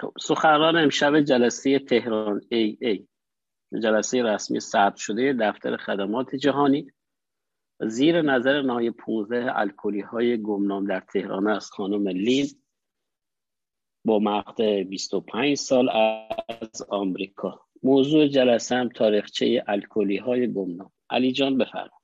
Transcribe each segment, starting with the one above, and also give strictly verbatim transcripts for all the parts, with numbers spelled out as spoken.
خب سخنران امشب جلسه تهران ای ای، جلسه رسمی ثبت شده دفتر خدمات جهانی زیر نظر نهایی پانزده الکلی های گمنام در تهران است، خانم لین با مقطع بیست و پنج سال از آمریکا. موضوع جلسه هم تاریخچه الکلی های گمنام. علی جان بفرمایید.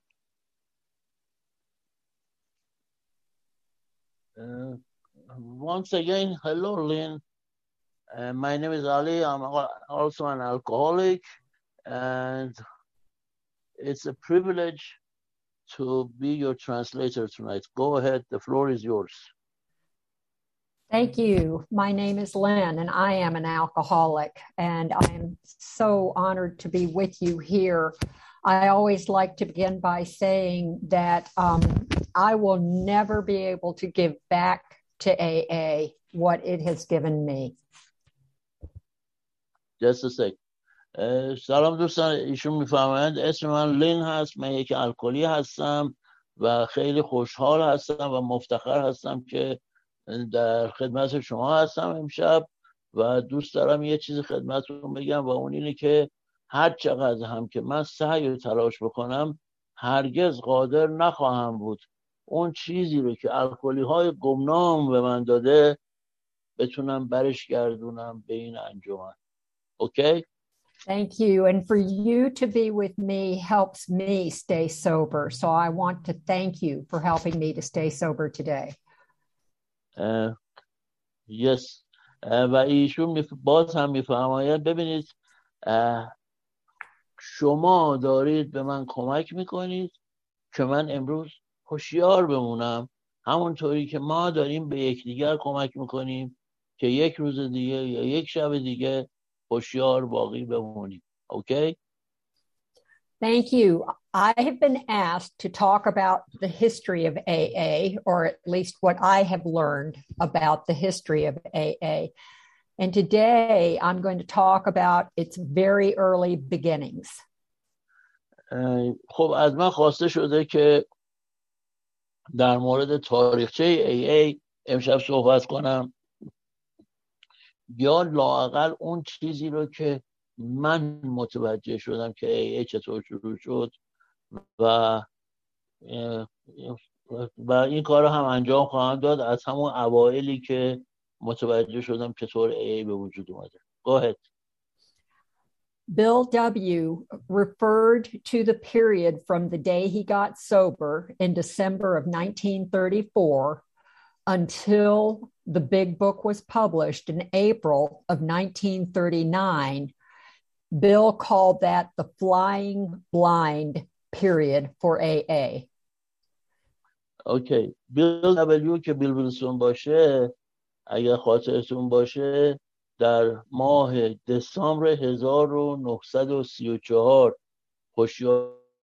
Uh, once again, hello, Lynn. Uh, my name is Ali. I'm also an alcoholic, and it's a privilege to be your translator tonight. Go ahead. The floor is yours. Thank you. My name is Lynn, and I am an alcoholic, and I am so honored to be with you here. I always like to begin by saying that um, I will never be able to give back to A A what it has given me. Just a sec. Uh, سلام دوستان، ایشون میفرمایند اسم من لین هست. من یک الکلی هستم و خیلی خوشحال هستم و مفتخر هستم که در خدمت شما هستم امشب و دوست دارم یه چیز خدمتتون بگم و اون اینه که هر چقدر هم که من سعی و تلاش بکنم هرگز قادر نخواهم بود اون چیزی رو که الکلی های گمنام به من داده بتونم برش گردونم به این انجمن. اوکی؟ Thank you. And for you to be with me helps me stay sober. So I want to thank you for helping me to stay sober today. Uh, yes. Uh, و ایشون باز هم میفرماید ببینید uh, شما دارید به من کمک میکنید که من امروز هوشیار بمونم، همونطوری که ما داریم به یکدیگر کمک میکنیم که یک روز دیگه یا یک شب دیگه هوشیار باقی بمونیم. Okay? Thank you. I have been asked to talk about the history of A A, or at least what I have learned about the history of A A. And today I'm going to talk about its very early beginnings. خب از من خواسته شده که در مورد تاریخچه ای ای امشب صحبت کنم، یا لااقل اون چیزی رو که من متوجه شدم که ای ای چطور شروع شد و و این کار رو هم انجام خواهم داد از همون اوایلی که متوجه شدم چطور ای ای به وجود اومده. Go ahead. Bill W. referred to the period from the day he got sober in December of nineteen thirty-four until the big book was published in April of nineteen thirty-nine. Bill called that the flying blind period for A A. Okay. Bill W. که بیل ویلسون باشه، اگر خاطرتون باشه، در ماه دسامبر هزار و نهصد و سی و چهار هوشیار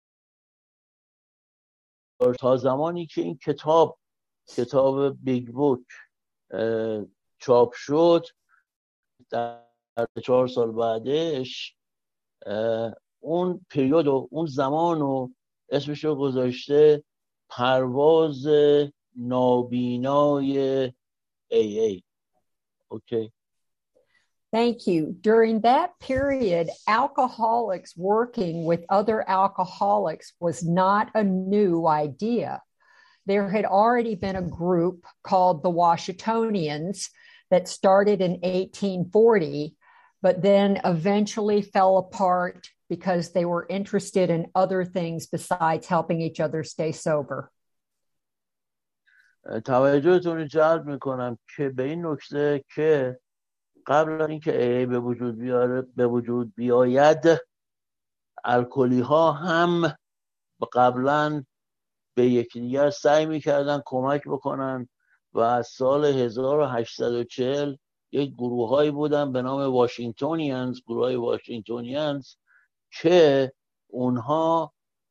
تا زمانی که این کتاب کتاب بیگ بوک چاپ شد در چهار سال بعدش اون پریود و اون زمان رو اسمش رو گذاشته پرواز نابینای ای ای. Okay. Thank you. During that period, alcoholics working with other alcoholics was not a new idea. There had already been a group called the Washingtonians that started in eighteen forty, but then eventually fell apart because they were interested in other things besides helping each other stay sober. توجهتون رو جلب میکنم که به این نکته که قبل از اینکه ای ای به وجود بیاره به وجود بیاید الکلی ها هم قبلا به یکدیگر سعی میکردن کمک بکنن و از سال هزار و هشتصد و چهل یک گروه هایی بودن به نام واشنگتونیانز، گروه های واشنگتونیانز که اونها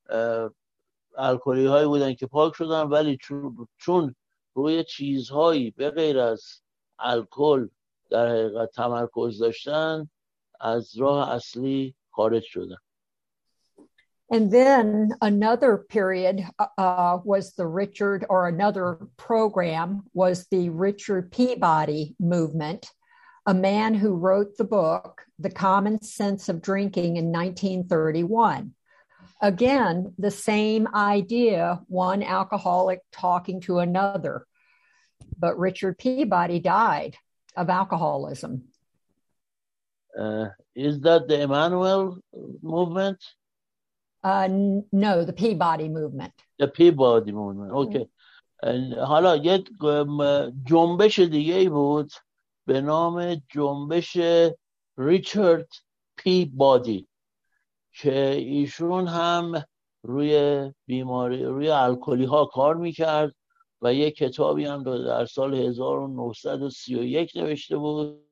الکلی هایی بودن که پاک شدن ولی چون, چون روی چیزهایی به غیر از الکل در حقیقت تمرکز داشتن از راه اصلی خارج شدن. And then another period uh, was the Richard, or another program was the Richard Peabody movement. a man who wrote the book, The Common Sense of Drinking, in nineteen thirty-one. Again, the same idea, one alcoholic talking to another. But Richard Peabody died of alcoholism. Uh, is that the Emmanuel movement? Uh, n- no, the Peabody movement. The Peabody movement, okay. حالا یک جنبش دیگه ای بود به نام جنبش ریچارد پی بادی که ایشون هم روی بیماری روی الکلی ها کار میکرد و یک کتابی هم در سال هزار و نهصد و سی و یک نوشته بود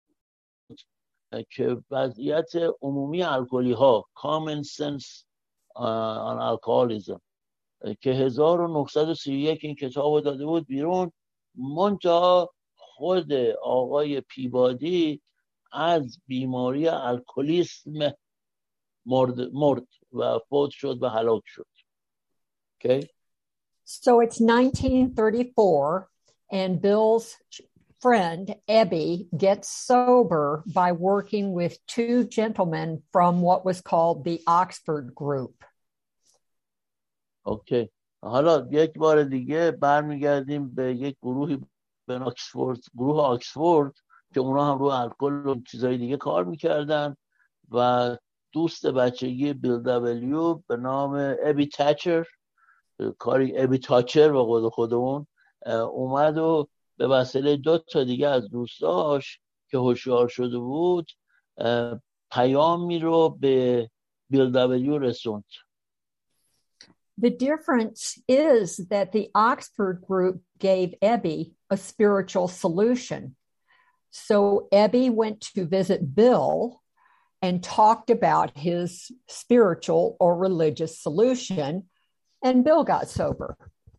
که وضعیت عمومی الکلی ها Common Sense on Alcoholism که هزار و نهصد و سی و یک این کتاب داده بود بیرون. منتها خود آقای پیبادی از بیماری الکلیسم مرد, مرد و فوت شد و هلاک شد. Okay? So it's nineteen thirty-four and Bill's friend Ebby gets sober by working with two gentlemen from what was called the Oxford Group. اوکی حالا یک بار دیگه برمیگردیم به یک گروهی به آکسفورد، گروه آکسفورد که اونا هم رو الکل و چیزای دیگه کار میکردن و دوست بچگی بیل دبلیو به نام ابی تاچر، کاری ابی تاچر به قول خودمون، اومد و به وسیله دو تا دیگه از دوستاش که هوشیار شده بود پیامی رو به بیل دبلیو رسوند. The difference is that the Oxford Group gave Ebby a spiritual solution. So Ebby went to visit Bill and talked about his spiritual or religious solution, and Bill got sober.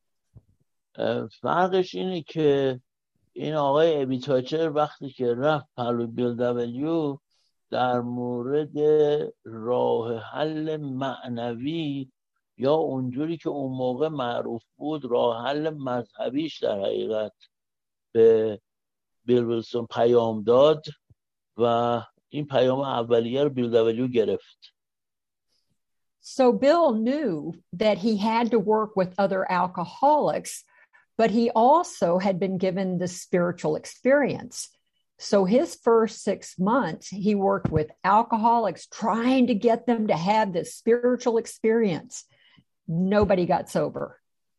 فرقش اینه که این آقای ابی تاچر وقتی که رفت پلو بیل دبلیو در مورد راه حل معنوی یا اونجوری که اون موقع معروف بود راه حل مذهبیش در حقیقت به بیل ویلسون پیام داد و این پیام اولیه رو بیل دبلیو گرفت. So Bill knew that he had to work with other alcoholics, but he also had been given the spiritual experience. So his first six months, he worked with alcoholics, trying to get them to have this spiritual experience. Nobody got sober.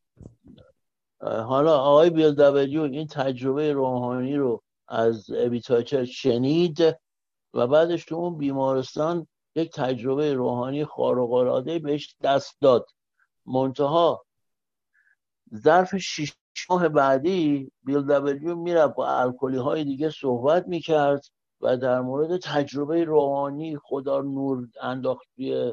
حالا آقای بیل دبلیو این تجربه روحانی رو از ابی تاچر شنید و بعدش تو اون بیمارستان یک تجربه روحانی خارق‌العاده بهش دست داد. منتها ظرف شش ماه بعدی بیل دبلیو میره با الکلی های دیگه صحبت میکرد و در مورد تجربه روحانی خدا نور انداخت توی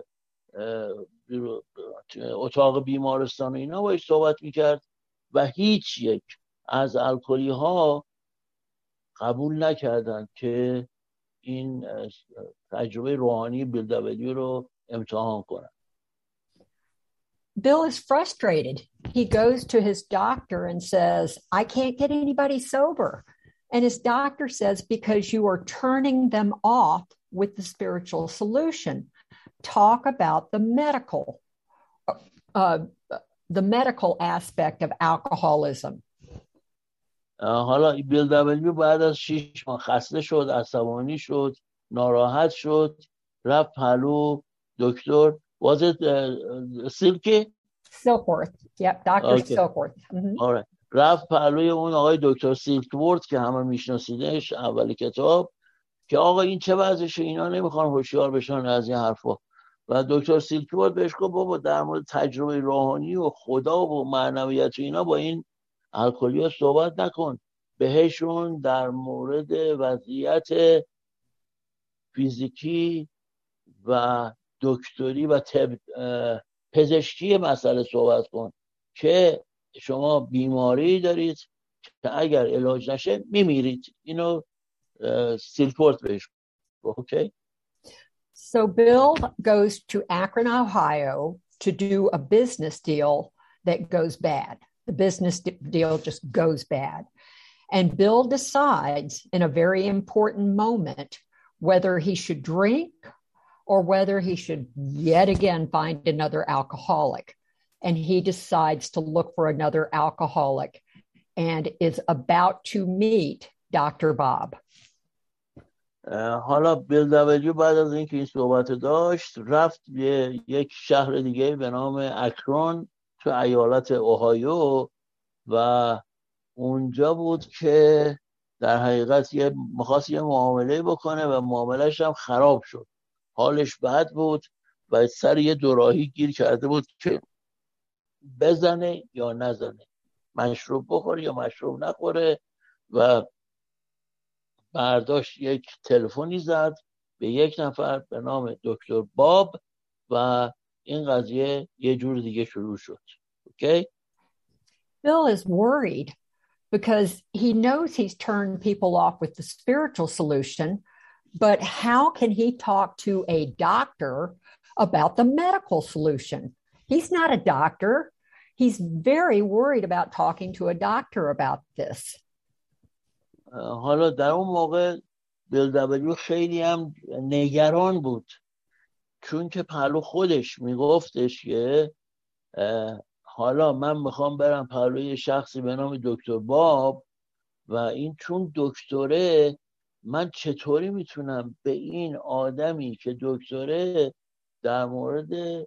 اتاق بیمارستان و اینا باش صحبت میکرد و هیچ یک از الکلی ها قبول نکردند که این تجربه روحانی بیل دبلیو رو امتحان کنن. Bill is frustrated. He goes to his doctor and says, I can't get anybody sober. And his doctor says, because you are turning them off with the spiritual solution. Talk about the medical, uh, the medical aspect of alcoholism. حالا بیل دبلیو بعد از شش ماه خسته شد، عصبانی شد، ناراحت شد، رفت پلو دکتر Was it uh, Silky? Silkworth. Yep, Doctor Okay. Silkworth. Mm-hmm. All right. رفت پلوی اون آقای دکتر سیلکورت که همه میشناسیدش اول کتاب که آقا این چه وضعشه، اینا نمیخوان هوشیار بشن از این حرفا. و دکتر سیلکورت بهش گفت بابا در مورد تجربه روحانی و خدا و معنویت و اینا با این الکلی‌ها صحبت نکن. بهشون در مورد وضعیت فیزیکی و دکتری و طب پزشکی مسئله صحبت کن که شما بیماری دارید که اگر علاج نشه میمیرید. اینو سیلکورت بهش گفت. اوکی. So Bill goes to Akron, Ohio to do a business deal that goes bad. The business deal just goes bad. And Bill decides in a very important moment whether he should drink or whether he should yet again find another alcoholic. And he decides to look for another alcoholic and is about to meet Doctor Bob. حالا بیل دبلیو بعد از اینکه این صحبت داشت رفت به یک شهر دیگه به نام اکرون تو ایالت اوهایو و اونجا بود که در حقیقت یه می‌خواست یه معامله بکنه و معاملهش هم خراب شد. حالش بد بود و سر یه دوراهی گیر کرده بود که بزنه یا نزنه، مشروب بخوره یا مشروب نخوره و برداشت یک تلفنی زد به یک نفر به نام دکتر باب و این قضیه یه جور دیگه شروع شد. Okay? Bill is worried because he knows he's turned people off with the spiritual solution, but how can he talk to a doctor about the medical solution? He's not a doctor. He's very worried about talking to a doctor about this. حالا در اون موقع بیل دبلیو خیلی هم نگران بود چون که پهلو خودش میگفتش که حالا من میخوام برم پهلوی شخصی به نام دکتر باب و این چون دکتره من چطوری میتونم به این آدمی که دکتره در مورد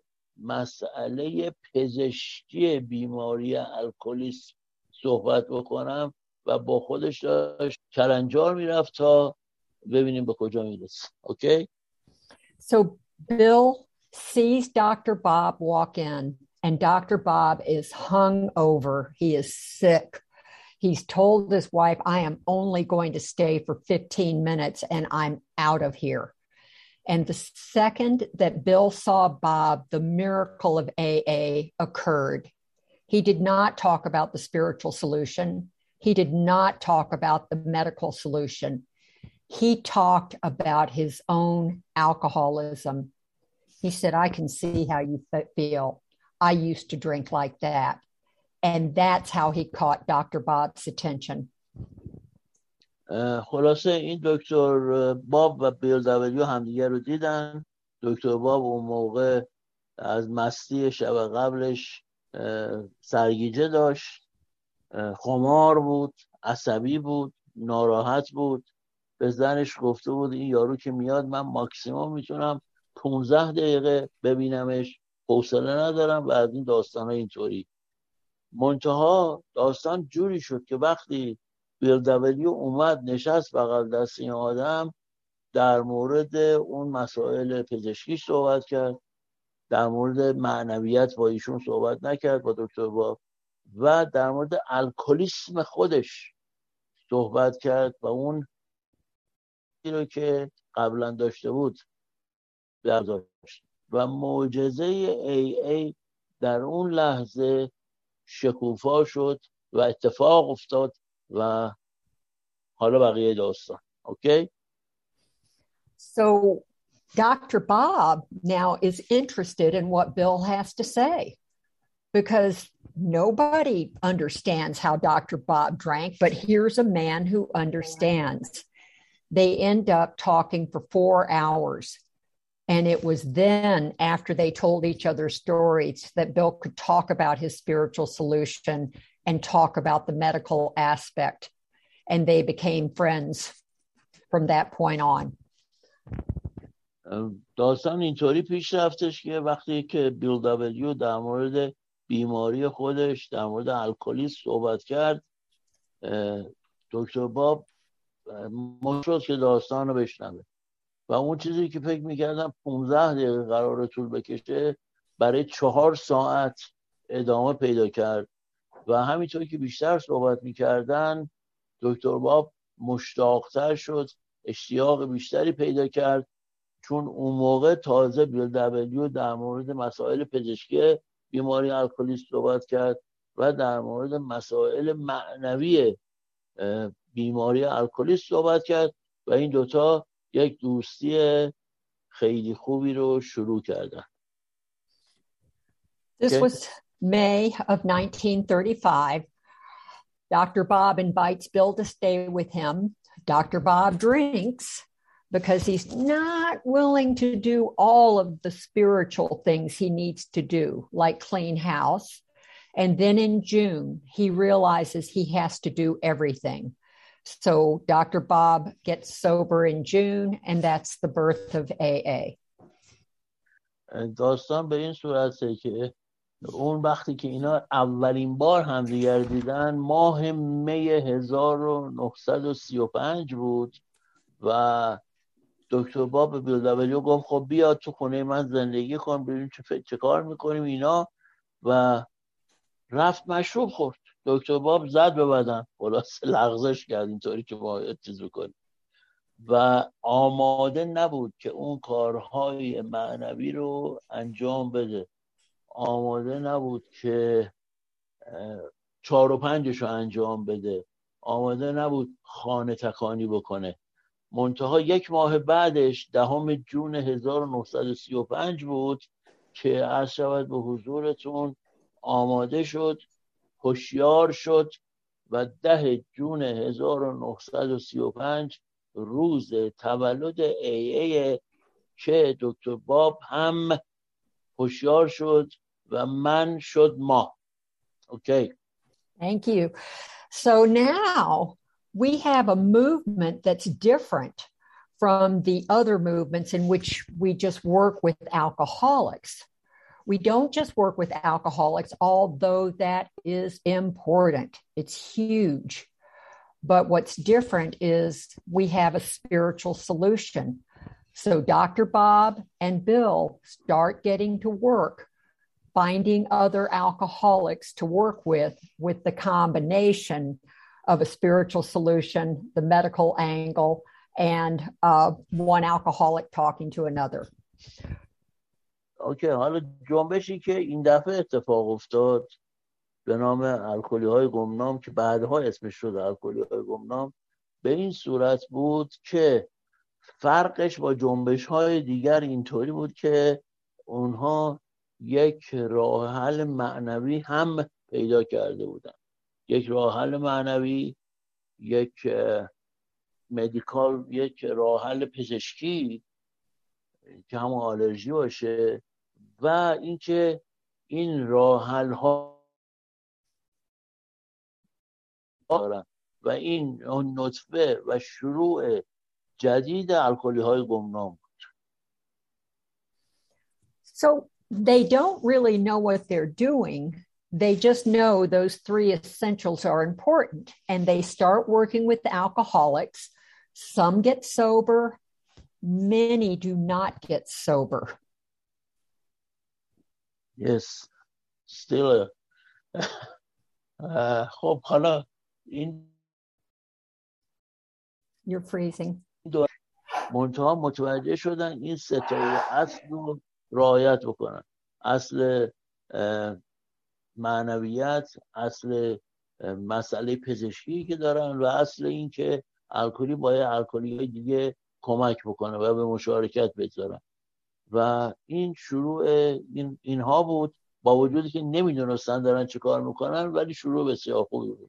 مسئله پزشکی بیماری الکلیسم صحبت بکنم و با خودش داشت کلنجار میرفت تا ببینیم به کجا میرسه. Okay? So Bill sees Doctor Bob walk in and Doctor Bob is hung over. He is sick. He's told his wife, I am only going to stay for fifteen minutes and I'm out of here. And the second that Bill saw Bob, the miracle of A A occurred. He did not talk about the spiritual solution. He did not talk about the medical solution. He talked about his own alcoholism. He said, I can see how you feel. I used to drink like that. And that's how he caught Doctor Bob's attention. خلاصه این دکتر باب و بیل دبلیو همدیگه رو دیدن. دکتر باب اون موقع از مستی شب قبلش سرگیجه داشت، خمار بود، عصبی بود، ناراحت بود. به زنش گفته بود این یارو که میاد من ماکسیموم میتونم پونزده دقیقه ببینمش، حوصله ندارم و از این داستان ها اینطوری. منتها داستان جوری شد که وقتی بیل دبلیو اومد نشست بغل دست این آدم در مورد اون مسائل پزشکی صحبت کرد، در مورد معنویت با ایشون صحبت نکرد با دکتر باب و در مورد الکلیسم خودش صحبت کرد و اون رو که قبلا داشته بود برداشت و معجزه ای ای در اون لحظه شکوفا شد و اتفاق افتاد و حالا بقیه داستان. Okay? So Doctor Bob now is interested in what Bill has to say because nobody understands how Doctor Bob drank, but here's a man who understands. They end up talking for four hours. And it was then, after they told each other stories, that Bill could talk about his spiritual solution and talk about the medical aspect. And they became friends from that point on. داستان اینطوری پیش رفتش که وقتی که بیل دبلیو در مورد بیماری خودش در مورد الکلیسم صحبت کرد، دکتر باب مشروط که داستان رو بشنوه و اون چیزی که فکر میکردم پونزده دقیقه قرار طول بکشه برای چهار ساعت ادامه پیدا کرد و همینطور که بیشتر صحبت میکردن دکتر باب مشتاقتر شد، اشتیاق بیشتری پیدا کرد چون اون موقع تازه بیل دبلیو در مورد مسائل پزشکی بیماری الکلیسم صحبت کرد و در مورد مسائل معنوی بیماری الکلیسم صحبت کرد و این دوتا یک دوستی خیلی خوبی رو شروع کردن. This was May of nineteen thirty-five. Doctor Bob invites Bill to stay with him. Doctor Bob drinks because he's not willing to do all of the spiritual things he needs to do, like clean house. And then in June, he realizes he has to do everything. So Doctor Bob gets sober in June, and that's the birth of A A. داستان به این صورته که اون وقتی که اینا اولین بار همدیگر دیدن ماه می هزار و نهصد و سی و پنج بود و دکتر باب به بیل دبلیو گفت خب بیا تو خونه من زندگی کن ببین چه, چه کار میکنیم اینا و رفت مشروب خورد. دکتر باب زد به بدن، خلاصه لغزش کرد اینطوری که ما چیز بکنیم و آماده نبود که اون کارهای معنوی رو انجام بده، آماده نبود که چهار و پنجش رو انجام بده، آماده نبود خانه تکانی بکنه. منتها یک ماه بعدش دهم جون هزار و نهصد و سی و پنج بود که عرض شود به حضورتون آماده شد، هوشیار شد و ده جون هزار و نهصد و سی و پنج روز تولد ای ای که دکتر باب هم هوشیار شد و من شد ما. Okay. Thank you. So now we have a movement that's different from the other movements in which we just work with alcoholics. We don't just work with alcoholics, although that is important. It's huge. But what's different is we have a spiritual solution. So Doctor Bob and Bill start getting to work, finding other alcoholics to work with, with the combination of a spiritual solution, the medical angle, and uh, one alcoholic talking to another. اوکی، حالا جنبشی که این دفعه اتفاق افتاد به نام الکلی های گمنام که بعدها اسمش شد الکلی های گمنام به این صورت بود که فرقش با جنبش های دیگر اینطوری بود که اونها یک راه حل معنوی هم پیدا کرده بودن. یک راه حل معنوی، یک مدیکال، یک راه حل پزشکی که همون آلرژی باشه و اینکه این راه حل ها و این نطفه و شروع جدید الکلی های گمنام بود. So they don't really know what they're doing. They just know those three essentials are important and they start working with the alcoholics. Some get sober. Many do not get sober. Yes, still. Uh, خب حالا این You're freezing. منتها متوجه شدن این ستای اصل رو رعایت بکنن. اصل معنویت، اصل مسئله پزشکی که دارن و اصل این که الکلی باید الکلی دیگه کمک بکنه و به مشارکت بگذارن و این شروع این اینها بود، با وجودی که نمیدونستن دارن چه کار میکنن ولی شروع بسیار خوبی بود.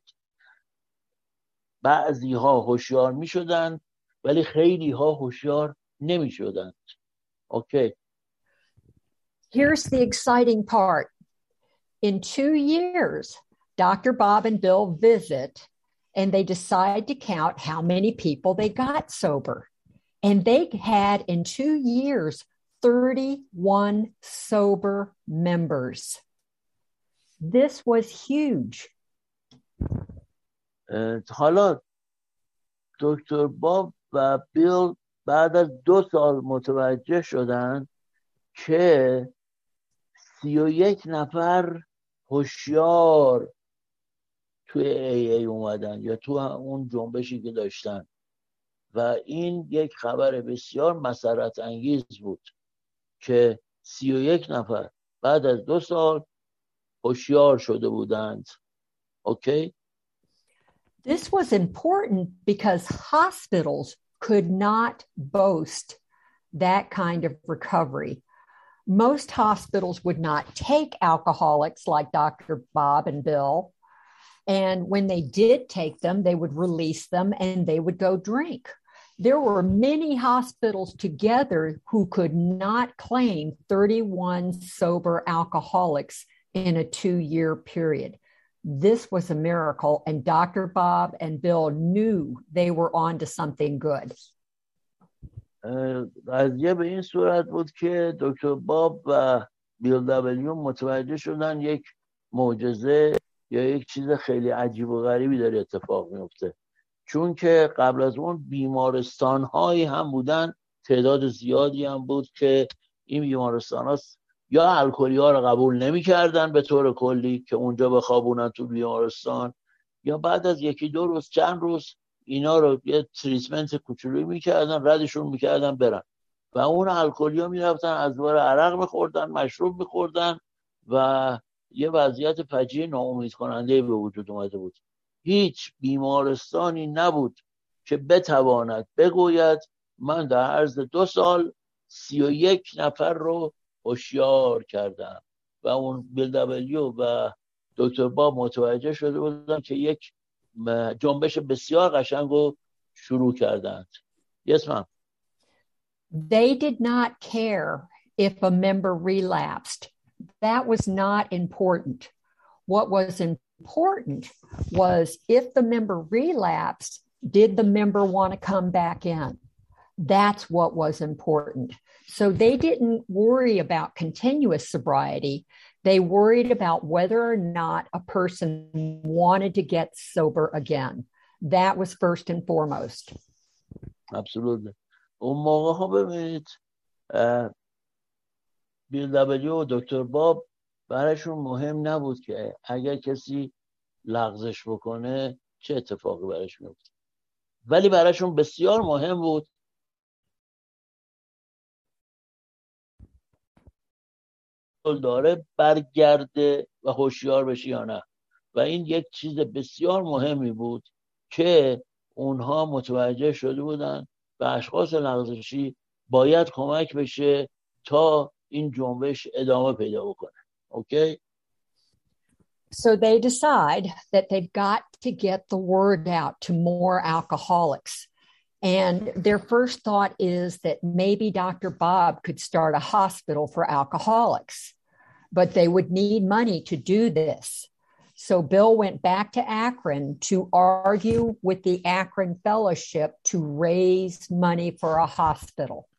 بعضی ها هوشیار میشدن ولی خیلی ها هوشیار نمیشدن. Okay. Here's the exciting part. In two years, Doctor Bob and Bill visit and they decide to count how many people they got sober. And they had in two years thirty-one sober members. This was huge. حالا دکتر باب و بیل بعد از دو سال متوجه شدن که سی و یک نفر هوشیار توی ای ای اومدن یا تو اون جنبشی که داشتن و این یک خبر بسیار مسرت انگیز بود که سی و یک نفر بعد از دو سال هوشیار شده بودند. Okay? This was important because hospitals could not boast that kind of recovery. Most hospitals would not take alcoholics like Doctor Bob and Bill. And when they did take them, they would release them and they would go drink. There were many hospitals together who could not claim thirty-one sober alcoholics in a two-year period. This was a miracle, and Doctor Bob and Bill knew they were on to something good. قضیه به این صورت بود که دکتر باب و بیل دبلیو متوجه شدن یک معجزه یا یک چیز خیلی عجیب و غریبی داره اتفاق میفته، چون که قبل از اون بیمارستان هایی هم بودن، تعداد زیادی هم بود که این بیمارستان ها یا الکلی ها رو قبول نمی کردن به طور کلی که اونجا بخوابونن تو بیمارستان، یا بعد از یکی دو روز چند روز اینا رو یه تریتمنت کوچولویی میکردن، ردشون میکردن برن و اون الکلی ها میرفتن از دوباره عرق میخوردن، مشروب میخوردن و یه وضعیت فجیع ناامید کننده به وجود اومده بود. هیچ بیمارستانی نبود که بتواند بگوید من در عرض دو سال سی و یک نفر رو هوشیار کردم و اون بیل دبلیو و دکتر باب متوجه شده بودن که یک جنبش بسیار قشنگ رو شروع کردند. Yes, ma'am. They did not care if a member relapsed. That was not important. What was important was if the member relapsed, did the member want to come back in? That's what was important. So they didn't worry about continuous sobriety. They worried about whether or not a person wanted to get sober again. That was first and foremost. Absolutely. اون موقع ها ببینید بیل دبلیو و دکتر باب برایشون مهم نبود که اگر کسی لغزش بکنه چه اتفاقی برایش میفته، ولی برایشون بسیار مهم بود داره برگرده و هوشیار بشه یا نه، و این یک چیز بسیار مهمی بود که اونها متوجه شده بودن و اشخاص لغزشی باید کمک بشه تا این جنبش ادامه پیدا بکنه. Okay? So they decide that they've got to get the word out to more alcoholics. And their first thought is that maybe Doctor Bob could start a hospital for alcoholics, but they would need money to do this. So Bill went back to Akron to argue with the Akron Fellowship to raise money for a hospital.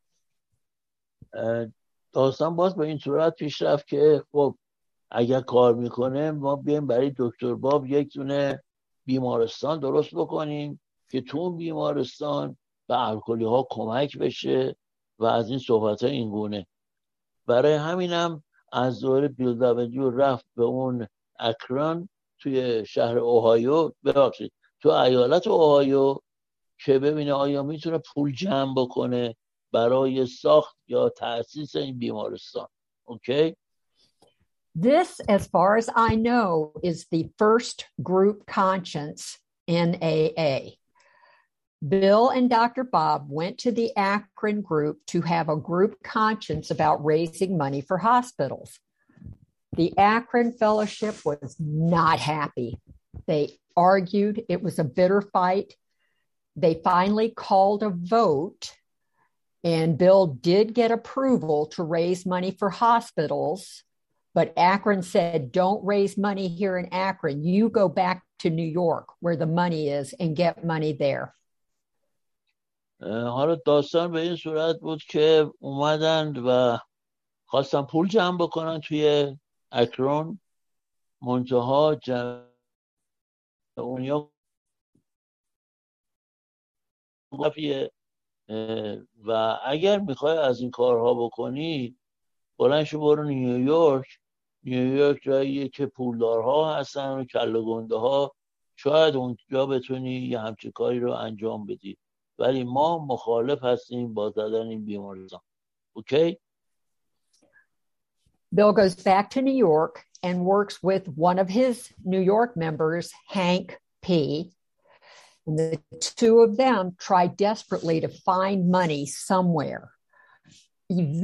داستان باز به این صورت پیش رفت که خب اگر کار میکنه ما بیایم برای دکتر باب یک دونه بیمارستان درست بکنیم که تو اون بیمارستان به الکلی ها کمک بشه و از این صحبت ها این گونه. برای همینم از دوره بیل دبلیو رفت به اون اکران توی شهر اوهایو، ببخشید تو ایالت اوهایو، که ببینه آیا میتونه پول جمع بکنه برای ساخت یا تأسیس این بیمارستان. Okay? This, as far as I know, is the first group conscience in A A. Bill and Doctor Bob went to the Akron group to have a group conscience about raising money for hospitals. The Akron Fellowship was not happy. They argued. It was a bitter fight. They finally called a vote, and Bill did get approval to raise money for hospitals, but Akron said, don't raise money here in Akron. You go back to New York where the money is and get money there. حالا داستان به این صورت بود که اومدند و خواستن پول جمع بکنن توی اکرون، منتها جمع اونیا و اگر میخوای از این کارها بکنی بلند شو برو نیویورک. نیویورک جاییه که پولدارها هستن و کله گنده ها، شاید اونجا بتونی یه همچین کاری رو انجام بدی، ولی ما مخالف هستیم با زدن این بیمارستان. Okay? Bill goes back to New York and works with one of his New York members, Hank P. And the two of them try desperately to find money somewhere.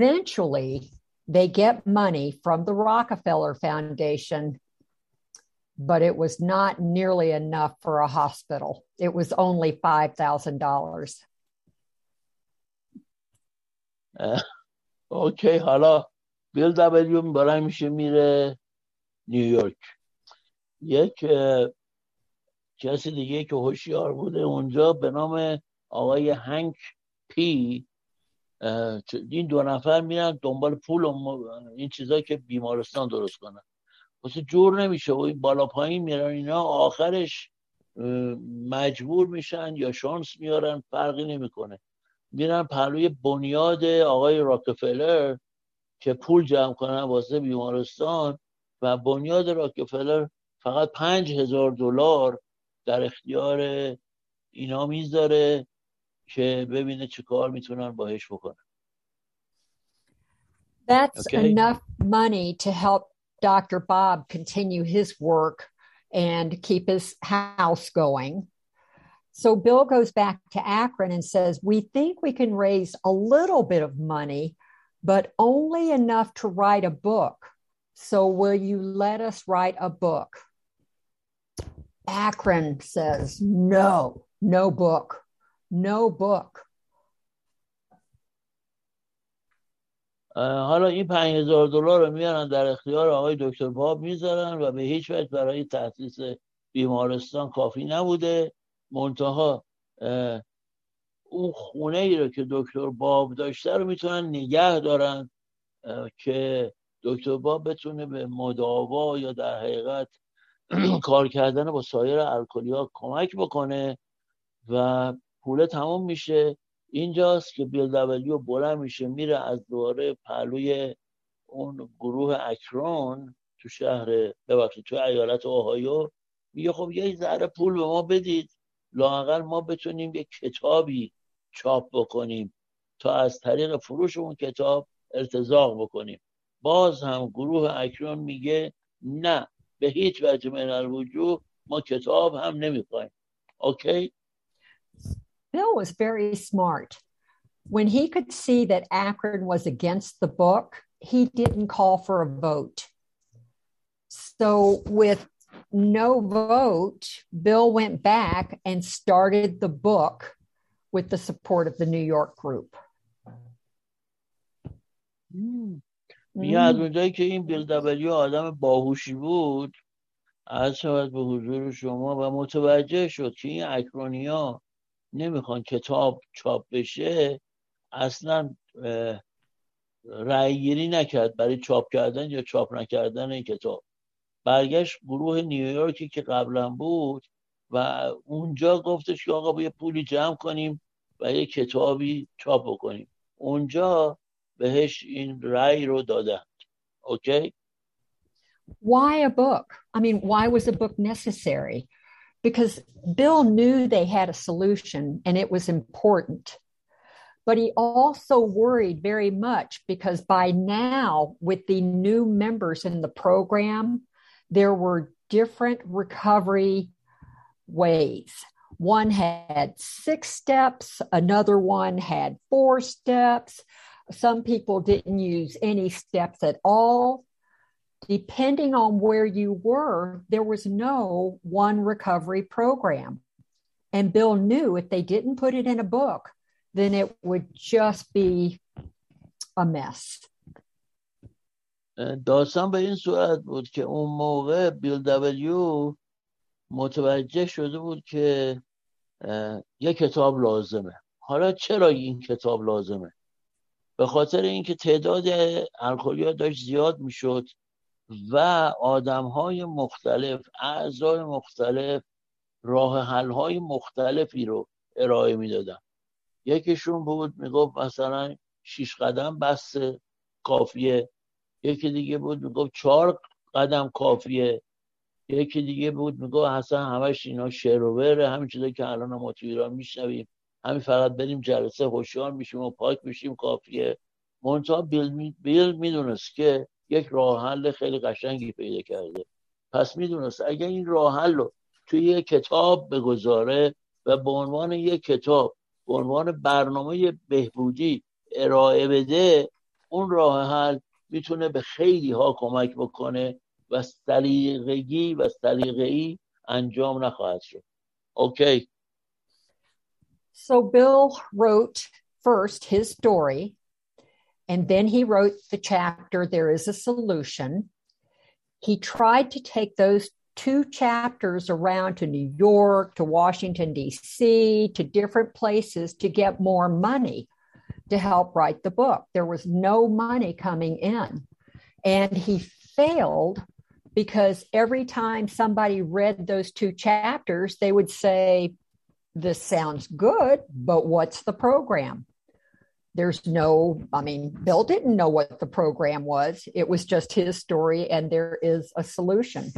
Eventually, they get money from the Rockefeller Foundation. but it was not nearly enough for a hospital. It was only five thousand dollars. اوکی، حالا بیل دبلیو برای میشه میره نیویورک. یک کسی دیگه که هوشیار بوده اونجا به نام آقای هنک پی، این دو نفر میرن دنبال پول و این چیزا که بیمارستان درست کنن، واسه جور نمیشه و این بالا پایین میرن اینا، آخرش مجبور میشن یا شانس میارن، فرقی نمیکنه، میرن پهلوی بنیاد آقای راکفلر که پول جمع کنن واسه بیمارستان و بنیاد راکفلر فقط پنج هزار دلار در اختیار اینا میذاره که ببینه چه کار میتونن باهاش بکنن. That's okay. enough money to help Doctor Bob continue his work and keep his house going. So Bill goes back to Akron and says, we think we can raise a little bit of money, but only enough to write a book. So will you let us write a book? Akron says, no, no book, no book. حالا این پنج هزار دلار رو میارن در اختیار آقای دکتر باب میذارن و به هیچ وجه برای تأسیس بیمارستان کافی نبوده. منتها اون خونه ای رو که دکتر باب داشته رو میتونن نگه دارن که دکتر باب بتونه به مداوا یا در حقیقت کار کردن با سایر الکلی ها کمک بکنه و پول تمام میشه. اینجاست که بیل دبلیو بلند میشه میره از دوباره پهلوی اون گروه اکرون تو شهر ببخشید تو ایالت اوهایو، میگه خب یه ذره پول به ما بدید لااقل ما بتونیم یک کتابی چاپ بکنیم تا از طریق فروش اون کتاب ارتزاق بکنیم. باز هم گروه اکرون میگه نه، به هیچ وجه من الوجوه ما کتاب هم نمیخوایم. اوکی؟ Bill was very smart. When he could see that Akron was against the book, he didn't call for a vote. So with no vote, Bill went back and started the book with the support of the New York group. میگه از اونجایی که این بیل دبلیو آدم باهوشی بود، عرض شود به حضور شما، و متوجه شد که این اکرونیا نمیخوان کتاب چاپ بشه، اصلا رأی گیری نکرد برای چاپ کردن یا چاپ نکردن این کتاب. برگشت گروه نیویورکی که قبلا بود و اونجا گفتش که آقا یه پولی جمع کنیم و یه کتابی چاپ بکنیم. اونجا بهش این رأی رو دادند. اوکی؟ Why a book? I mean, why was a book necessary? Because Bill knew they had a solution and it was important. But he also worried very much because by now, with the new members in the program, there were different recovery ways. One had six steps, another one had four steps. Some people didn't use any steps at all. Depending on where you were, there was no one recovery program. And Bill knew if they didn't put it in a book, then it would just be a mess. داستان به این صورت بود که اون موقع بیل دبلیو متوجه شده بود که یک کتاب لازمه. حالا چرا این کتاب لازمه؟ به خاطر اینکه تعداد الکلی‌ها داشت زیاد میشد و آدم‌های مختلف، اعضای مختلف راه حل‌های مختلفی رو ارائه میدادن. یکیشون بود میگفت مثلا شش قدم بس کافیه، یکی دیگه بود میگفت چهار قدم کافیه، یکی دیگه بود میگفت اصلا همش اینا شعر و وره، همین چیزایی که الان ما تو ایران میشنویم، همین فقط بریم جلسه هوشیار میشیم و پاک میشیم کافیه. منتها بیل بیل میدونست که یک راه حل خیلی قشنگی پیدا کرده. پس میدونست اگه این راه حل رو توی یک کتاب بگذاره و به عنوان یک کتاب به عنوان برنامه بهبودی ارائه بده، اون راه حل میتونه به خیلی ها کمک بکنه و سلیقگی و سلیقه‌ای انجام نخواهد شد. اوکی. So Bill wrote first his story, and then he wrote the chapter, There is a Solution. He tried to take those two chapters around to New York, to Washington, D C, to different places to get more money to help write the book. There was no money coming in. And he failed because every time somebody read those two chapters, they would say, this sounds good, but what's the program? There's no, I mean, Bill didn't know what the program was. It was just his story, and there is a solution.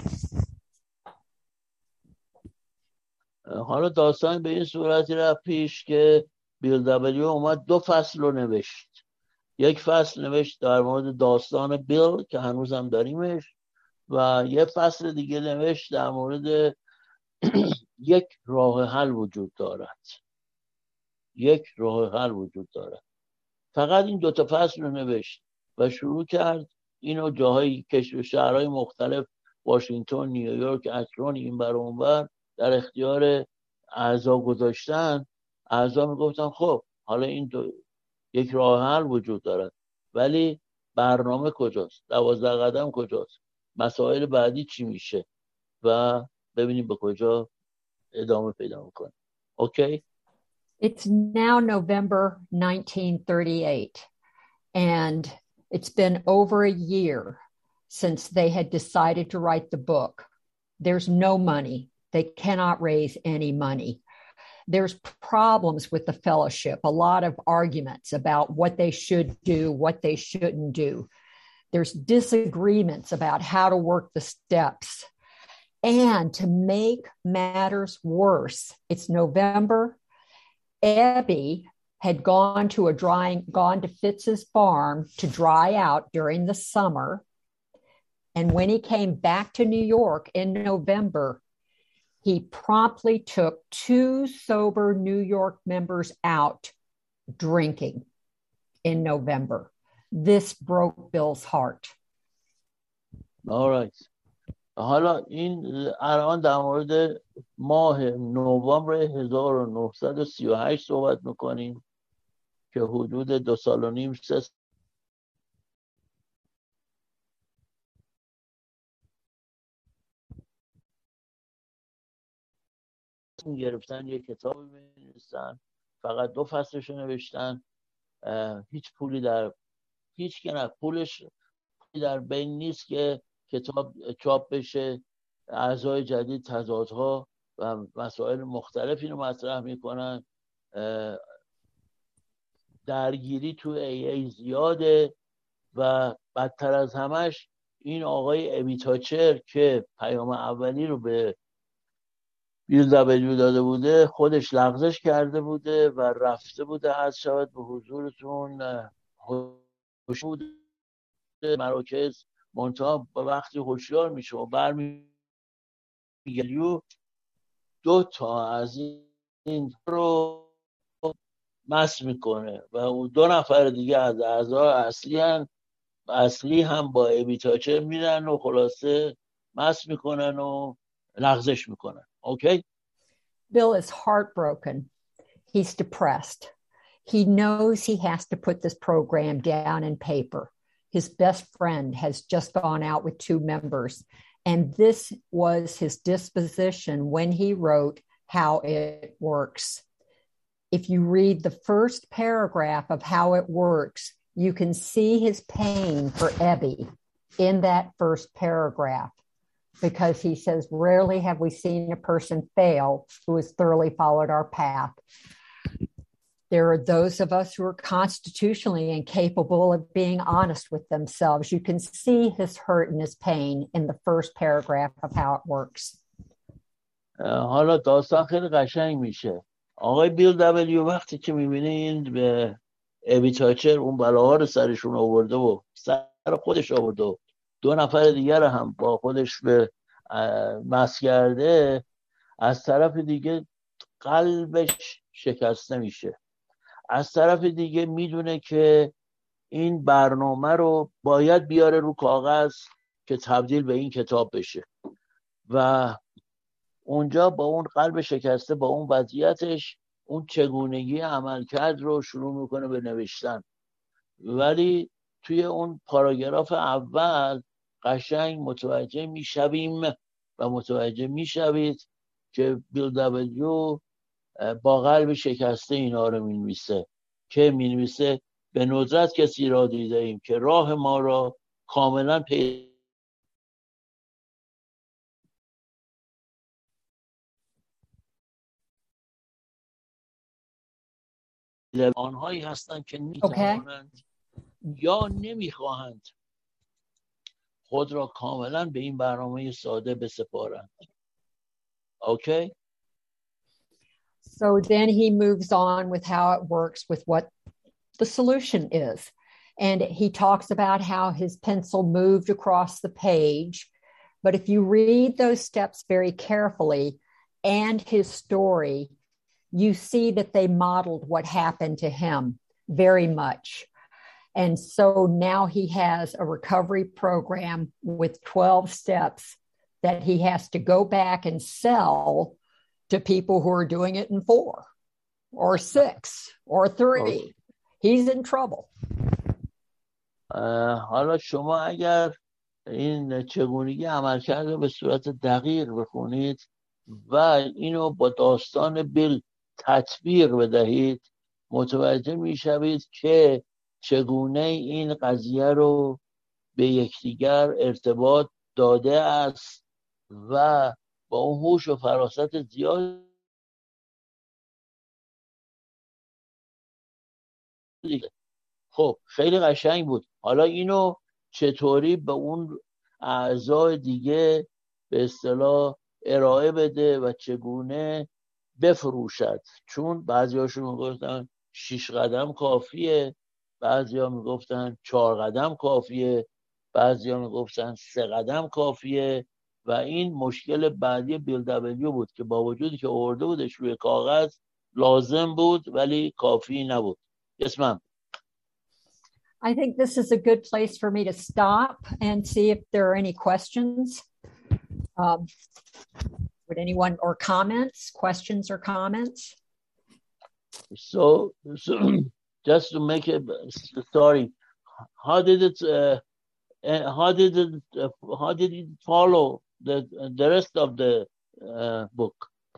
حالا داستان به این صورتی رفت پیش که بیل دبلیو اومد دو فصل رو نوشت. یک فصل نوشت در مورد داستان بیل که هنوز هم داریمش و یک فصل دیگه نوشت در مورد یک راه حل وجود دارد. یک راه حل وجود دارد. فقط این دوتا فصل رو نوشت و شروع کرد اینو جاهای کشور شهرهای مختلف، واشنگتن، نیویورک، اکرون، این بر اون بر، در اختیار اعضا گذاشتن. اعضا میگفتن خب حالا این دو یک راه حل وجود دارد، ولی برنامه کجاست؟ دوازده قدم کجاست؟ مسائل بعدی چی میشه؟ و ببینیم به کجا ادامه پیدا میکنه. اوکی؟ It's now November nineteen thirty-eight, and it's been over a year since they had decided to write the book. There's no money. They cannot raise any money. There's problems with the fellowship, a lot of arguments about what they should do, what they shouldn't do. There's disagreements about how to work the steps. And to make matters worse, it's November. Ebby had gone to a drying, gone to Fitz's farm to dry out during the summer. And when he came back to New York in November, he promptly took two sober New York members out drinking in November. This broke Bill's heart. All right. حالا این الان در مورد ماه نوامبر هزار و نهصد و سی و هشت صحبت میکنیم که حدود دو سال و نیم سه گرفتن یک کتاب می‌نویسن، فقط دو فصلش رو نوشتن، هیچ پولی در هیچ که نه پولش در بین نیست که کتاب چاپ بشه. اعضای جدید تضادها و مسائل مختلفی رو مطرح میکنن. درگیری تو ای ای زیاده و بدتر از همش این آقای ابی تاچر که پیام اولی رو به بیل دبلیو داده بوده خودش لغزش کرده بوده و رفته بوده از شود به حضورتون هوش بوده مراکز منتها با وقتی هوشیار میشه و برمیگردیو دو تا از این رو مس میکنه و اون دو نفر دیگه از اعضا اصلی هم اصلی هم با ابی تاچر میرن و خلاصه مس میکنن و لغزش میکنن. اوکی؟ Bill is heartbroken. He's depressed. He knows he has to put this program down in paper. His best friend has just gone out with two members. And this was his disposition when he wrote How It Works. If you read the first paragraph of How It Works, you can see his pain for Ebby in that first paragraph. Because he says, rarely have we seen a person fail who has thoroughly followed our path. There are those of us who are constitutionally incapable of being honest with themselves. You can see his hurt and his pain in the first paragraph of How It Works. حالا داستان خیلی قشنگ میشه. آقای بیل دبلیو وقتی که میبینه این به ابی تاچر اون بلاها رو سرشون آورده و سر خودش آورده و دو نفر دیگر هم با خودش به مس کرده، از طرف دیگه قلبش شکسته میشه. از طرف دیگه میدونه که این برنامه رو باید بیاره رو کاغذ که تبدیل به این کتاب بشه و اونجا با اون قلب شکسته، با اون وضعیتش، اون چگونگی عملکرد رو شروع میکنه به نوشتن. ولی توی اون پاراگراف اول قشنگ متوجه میشویم و متوجه میشوید که بیل دبلیو با قلب شکسته اینا رو مینویسه که مینویسه به ندرت کسی را دیده ایم که راه ما را کاملا پیدا آنهایی هستند که میتوانند یا نمیخواهند خود را کاملا به این برنامه ساده بسپارند. Okay? So then he moves on with how it works with what the solution is. And he talks about how his pencil moved across the page. But if you read those steps very carefully and his story, you see that they modeled what happened to him very much. And so now he has a recovery program with twelve steps that he has to go back and sell to people who are doing it in four or six or three. He's in trouble. حالا شما اگر این چگونگی عملکرد رو به صورت دقیق بخونید و اینو با داستان بیل تطبیق بدهید، متوجه میشوید که چگونه این قضیه رو به یکدیگر ارتباط داده است و با اون هوش و فراست زیاد خب خیلی قشنگ بود. حالا اینو چطوری به اون اعضای دیگه به اصطلاح ارائه بده و چگونه بفروشد، چون بعضی هاشون میگفتن شیش قدم کافیه، بعضی ها میگفتن چهار قدم کافیه، بعضی ها میگفتن سه قدم کافیه و این مشکل بعدی بیل دبلیو بود که با وجودی که آورده بودش روی کاغذ لازم بود ولی کافی نبود. Yes, ma'am. I think this is a good place for me to stop and see if there are any questions. Um, would anyone, or comments, questions or comments? So, so just to make a story, how did it, uh, how did it, uh, how did it follow the the rest of the uh, book?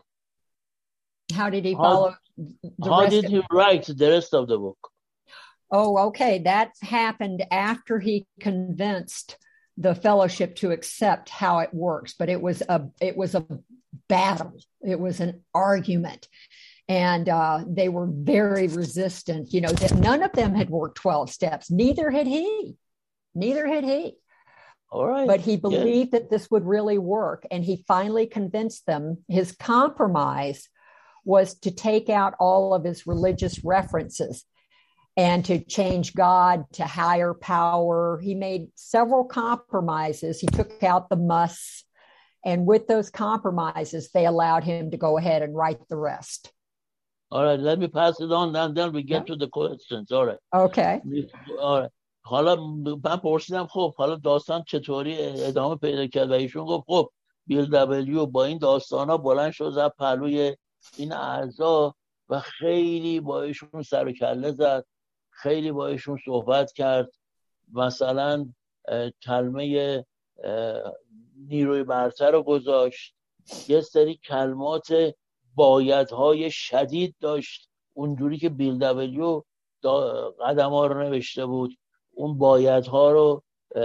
How did he how, follow? The how rest did of- he write the rest of the book? Oh, okay. That happened after he convinced the fellowship to accept how it works, but it was a it was a battle. It was an argument, and uh, they were very resistant. You know, that none of them had worked twelve steps. Neither had he. Neither had he. All right. But he believed yeah. that this would really work, and he finally convinced them. His compromise was to take out all of his religious references and to change God to higher power. He made several compromises. He took out the musts, and with those compromises, they allowed him to go ahead and write the rest. All right, let me pass it on, and then we get yeah. to the questions. All right. Okay. All right. حالا من پرسیدم خب حالا داستان چطوری ادامه پیدا کرد و ایشون گفت خب بیل دبلیو با این داستانا بلند شد زد پهلوی این اعضا و خیلی با ایشون سر و کله زد، خیلی با ایشون صحبت کرد. مثلا کلمه نیروی برتر رو گذاشت، یه سری کلمات بایدهای شدید داشت، اونجوری که بیل دبلیو قدم ها رو نوشته بود اون بایدها رو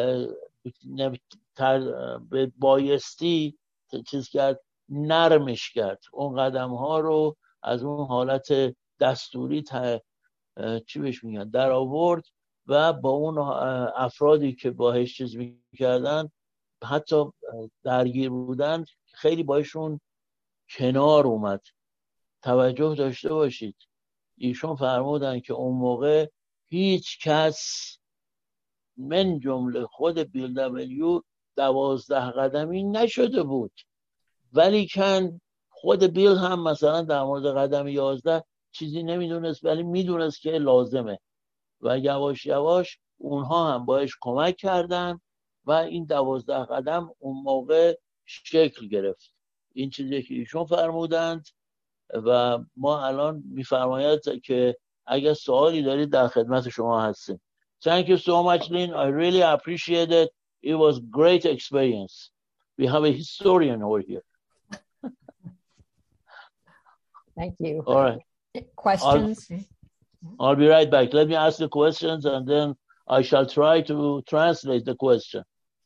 به بایستی چیز کرد، نرمش کرد، اون قدم ها رو از اون حالت دستوری تا چی بهش میگن در آورد و با اون افرادی که باهاش چیز میکردن حتی درگیر بودن خیلی باشون کنار اومد. توجه داشته باشید ایشون فرمودن که اون موقع هیچ کس من جمله خود بیل دبلیو دوازده قدمی نشده بود، ولی کن خود بیل هم مثلا در مورد قدم یازده چیزی نمیدونست ولی میدونست که لازمه و یواش یواش اونها هم باش کمک کردن و این دوازده قدم اون موقع شکل گرفت. این چیزی که ایشون فرمودند و ما الان میفرماید که اگر سوالی دارید در خدمت شما هستیم. Thank you so much, Lynn. I really appreciate it. It was great experience. We have a historian over here. Thank you. All right. Questions? I'll, I'll be right back. Let me ask the questions and then I shall try to translate the question.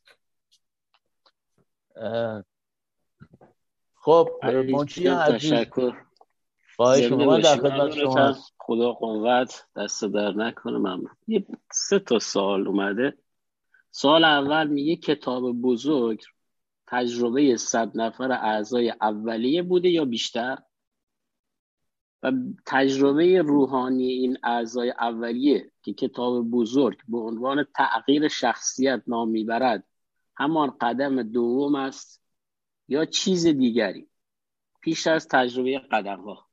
Uh, خب منشی عزیز تشکر. خواهش می‌کنم. من در خدمت شما هستم. خدا قوت، دست در نکنه. ممنون. یه سه تا سوال اومده. سوال اول میگه کتاب بزرگ تجربه صد نفر اعضای اولیه بوده یا بیشتر؟ و تجربه روحانی این اعضای اولیه که کتاب بزرگ به عنوان تغییر شخصیت نام میبرد همان قدم دوم است یا چیز دیگری پیش از تجربه قدم ها؟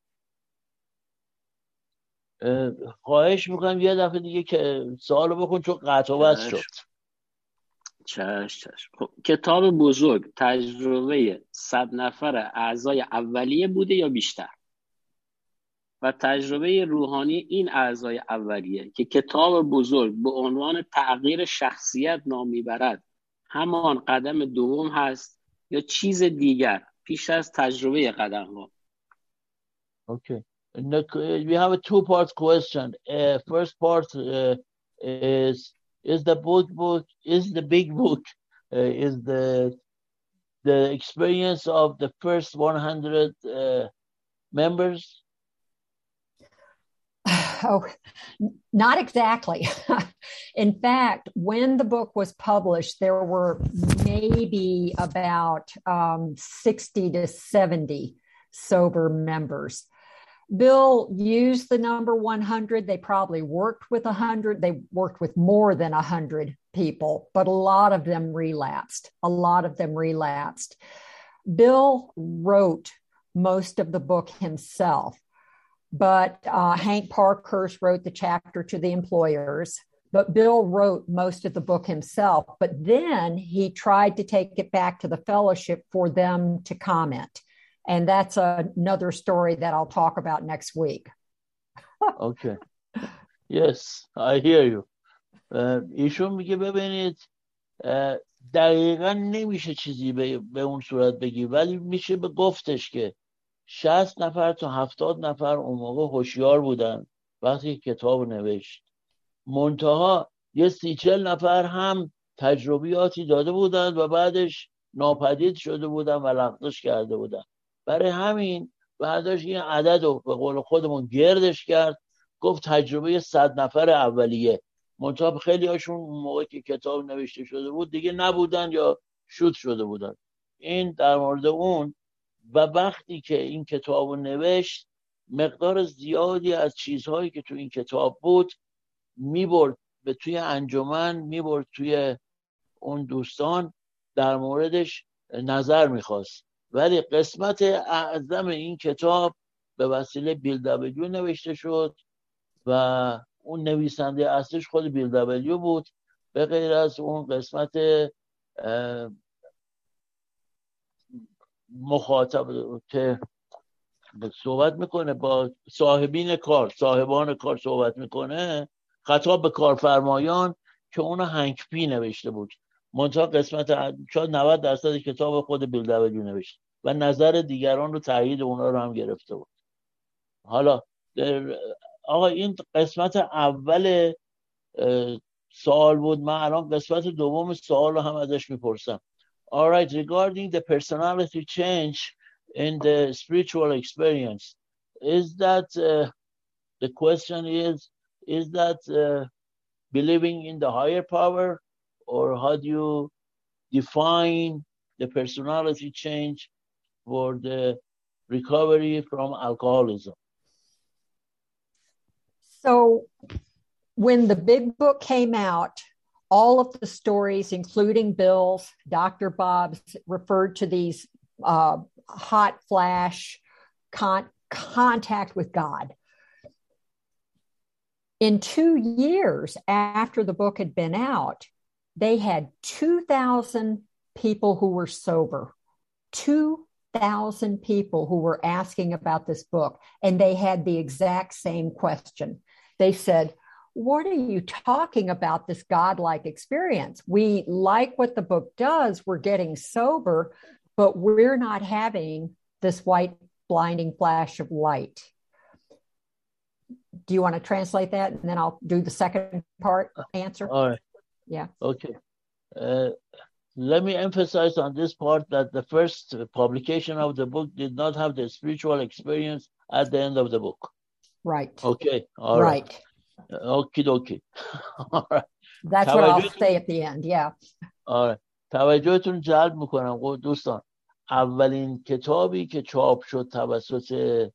خواهش میکنم یه دفعه دیگه که سوالو بکن چون قطع و وصل شد. چشم چشم. خب کتاب بزرگ تجربه صد نفر اعضای اولیه بوده یا بیشتر؟ و تجربه روحانی این اعضای اولیه که کتاب بزرگ به عنوان تغییر شخصیت نام میبرد همان قدم دوم هست یا چیز دیگر پیش از تجربه قدم ها؟ Okay. We have a two-part question. Uh, first part uh, is is the book book is the big book uh, is the the experience of the first one hundred uh, members? Oh, not exactly. In fact, when the book was published, there were maybe about um, sixty to seventy sober members. Bill used the number one hundred. They probably worked with one hundred. They worked with more than one hundred people, but a lot of them relapsed. A lot of them relapsed. Bill wrote most of the book himself, but uh, Hank Parkhurst wrote the chapter to the employers. But Bill wrote most of the book himself. But then he tried to take it back to the fellowship for them to comment. And that's another story that I'll talk about next week. Okay. Yes, I hear you. ایشون میگه ببینید دقیقا نمیشه چیزی به, به اون صورت بگی ولی میشه به گفتش که شصت نفر تا هفتاد نفر اون موقع هوشیار بودن وقتی کتاب نوشت. منتها یه سی چل نفر هم تجربیاتی داده بودن و بعدش ناپدید شده بودن و لغزش کرده بودن. برای همین بعدش این عدد رو به قول خودمون گردش کرد، گفت تجربه صد نفر اولیه. منتها خیلی هاشون اون موقع که کتاب نوشته شده بود دیگه نبودن یا شوت شده بودن. این در مورد اون. و وقتی که این کتاب رو نوشت مقدار زیادی از چیزهایی که تو این کتاب بود میبرد به توی انجمن، میبرد توی اون دوستان در موردش نظر میخواست. ولی قسمت اعظم این کتاب به وسیله بیل دبلیو نوشته شد و اون نویسنده اصلیش خود بیل دبلیو بود، به غیر از اون قسمت مخاطب که صحبت میکنه با صاحبین کار، صاحبان کار صحبت میکنه، خطاب به کارفرمایان که اونو هنک پی نوشته بود. منتها قسمت شاید نود درصد کتاب خود بیل دبلیو نوشته و نظر دیگران رو تایید اونا رو هم گرفته بود. حالا آقا این قسمت اول سوال بود. من الان قسمت دوم سوال رو هم ازش میپرسم. All right, regarding the personality change in the spiritual experience, is that uh, the question is, is that uh, believing in the higher power, or how do you define the personality change for the recovery from alcoholism? So when the big book came out, all of the stories, including Bill's, Doctor Bob's, referred to these uh, hot flash con- contact with God. In two years after the book had been out, they had two thousand people who were sober, two thousand people who were asking about this book, and they had the exact same question. They said, what are you talking about, this godlike experience? We like what the book does. We're getting sober, but we're not having this white blinding flash of light. Do you want to translate that? And then I'll do the second part answer. All right. Yeah. Okay. Uh, let me emphasize on this part that the first publication of the book did not have the spiritual experience at the end of the book. Right. Okay. All right. Right. Okie dokie. All right. That's what I'll say at the end. Yeah. All right. توجهتون جلب میکنم دوستان. اولین کتابی که چاپ شد توسط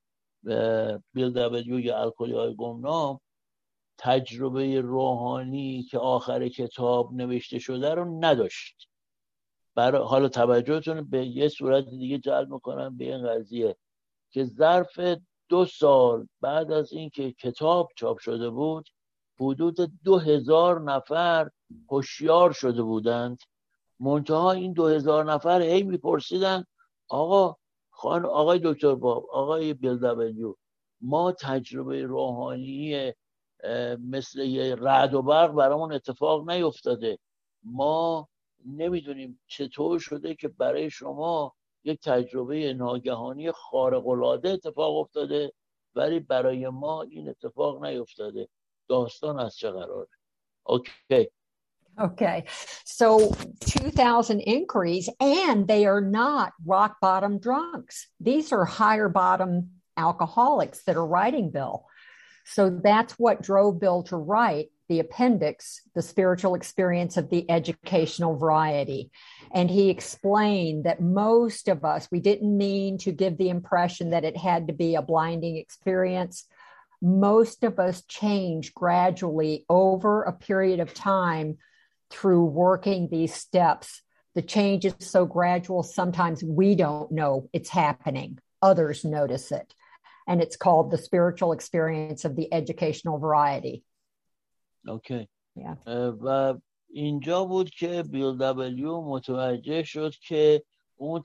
بیل دبلیو یا الکلی های گمنام، تجربه روحانی که آخر کتاب نوشته شده رو نداشت. برای حالا توجهتون به یه صورت دیگه جلب میکنم به این قضیه که ظرف دو سال بعد از اینکه کتاب چاپ شده بود، حدود دو هزار نفر هوشیار شده بودند. منتها این دو هزار نفر هی میپرسیدن آقا خان آقای دکتر باب، آقای بیل دبلیو، ما تجربه روحانی مثل یه رعد و برق برامون اتفاق نیفتاده، ما نمیدونیم چطور شده که برای شما یک تجربه ناگهانی خارق العاده اتفاق افتاده ولی برای ما این اتفاق نیفتاده. داستان از چه قراره؟ اوکی. Okay, so two thousand inquiries, and they are not rock bottom drunks. These are higher bottom alcoholics that are writing Bill. So that's what drove Bill to write the appendix, The Spiritual Experience of the Educational Variety. And he explained that most of us, we didn't mean to give the impression that it had to be a blinding experience. Most of us change gradually over a period of time through working these steps. The change is so gradual, sometimes we don't know it's happening. Others notice it. And it's called The Spiritual Experience of the Educational Variety. Okay. Yeah. و اینجا بود که بیل دبلیو متوجه شد که اون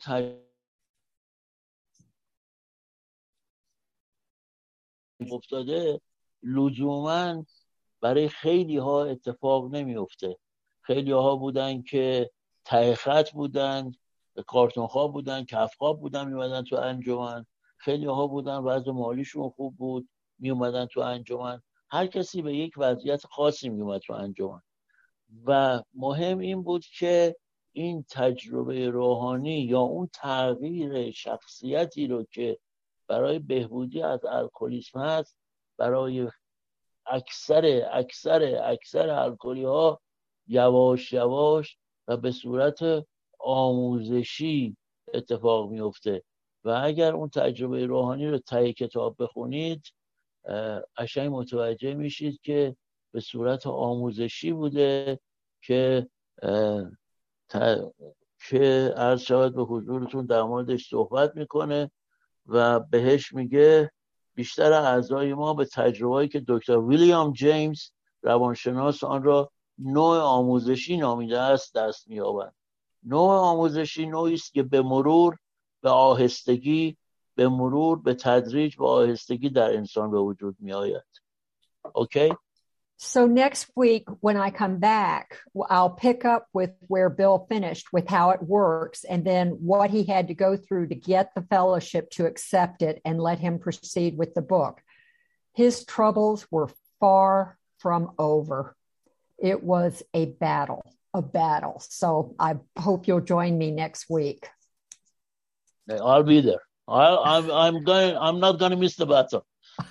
افتاده لزوماً برای خیلی ها اتفاق نمیفته. خیلی ها بودن که ته خط بودن، کارتون خواب بودن، کف خواب بودن میومدن تو انجمن. خیلی ها بودن وضع مالیشون خوب بود میومدن تو انجمن. هر کسی به یک وضعیت خاصی میومد تو انجمن. و مهم این بود که این تجربه روحانی یا اون تغییر شخصیتی رو که برای بهبودی از الکلیسم هست، برای اکثر اکثر اکثر الکلی ها یواش یواش و به صورت آموزشی اتفاق میفته. و اگر اون تجربه روحانی رو ته کتاب بخونید قشنگ متوجه میشید که به صورت آموزشی بوده که که عرض شود به حضورتون در موردش صحبت میکنه و بهش میگه بیشتر اعضای ما به تجربه‌ای که دکتر ویلیام جیمز روانشناس آن را نوع آموزشی نامیده است دست می‌یابند. نوع آموزشی نوعی است که به مرور به آهستگی به مرور به تدریج به آهستگی در انسان به وجود می‌آید. Okay? So next week, when I come back, I'll pick up with where Bill finished with how it works and then what he had to go through to get the fellowship to accept it and let him proceed with the book. His troubles were far from over. It was a battle, a battle. So I hope you'll join me next week. I'll be there. I'll, I'm, I'm going. I'm not going to miss the battle.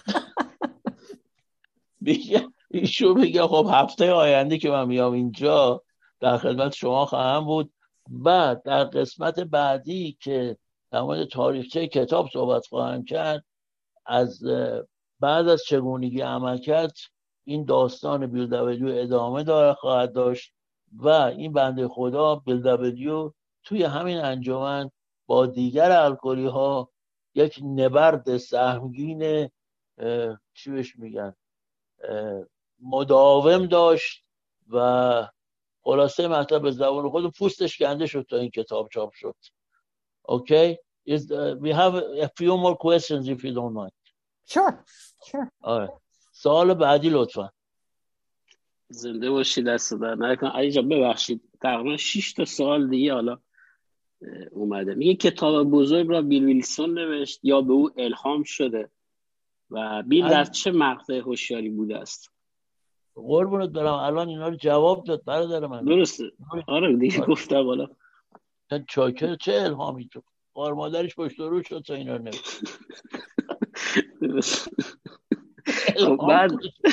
ایشون میگه خب هفته آینده که من میام اینجا در خدمت شما خواهم بود. بعد در قسمت بعدی که در مورد تاریخچه کتاب صحبت خواهم کرد، از بعد از چگونگی عمل کرد این داستان بیل دبلیو ادامه داره خواهد داشت و این بنده خدا بیل دبلیو توی همین انجمن با دیگر الکلی ها یک نبرد سهمگین چی بهش میگن مداوم داشت و خلاصه مطلب به زبان خود پوستش کنده شد تا این کتاب چاپ شد. Okay? Is the, we have a few more questions if you don't mind. Sure, sure. آره. سوال بعدی لطفا. زنده باشید، دست در نکنه. علی جان ببخشید تقریبا شش تا سوال دیگه حالا اومده. میگه کتاب بزرگ را بیل ویلسون نوشت یا به او الهام شده و بیل در چه مقطع هوشیاری بوده است؟ قربونت برم الان اینا رو جواب داد برادر من. درسته. آره دیگه آره. گفتم بالا چاکر چه الهامی تو قار مادرش پشت رو شد تا اینا رو نوشت. درسته. بعد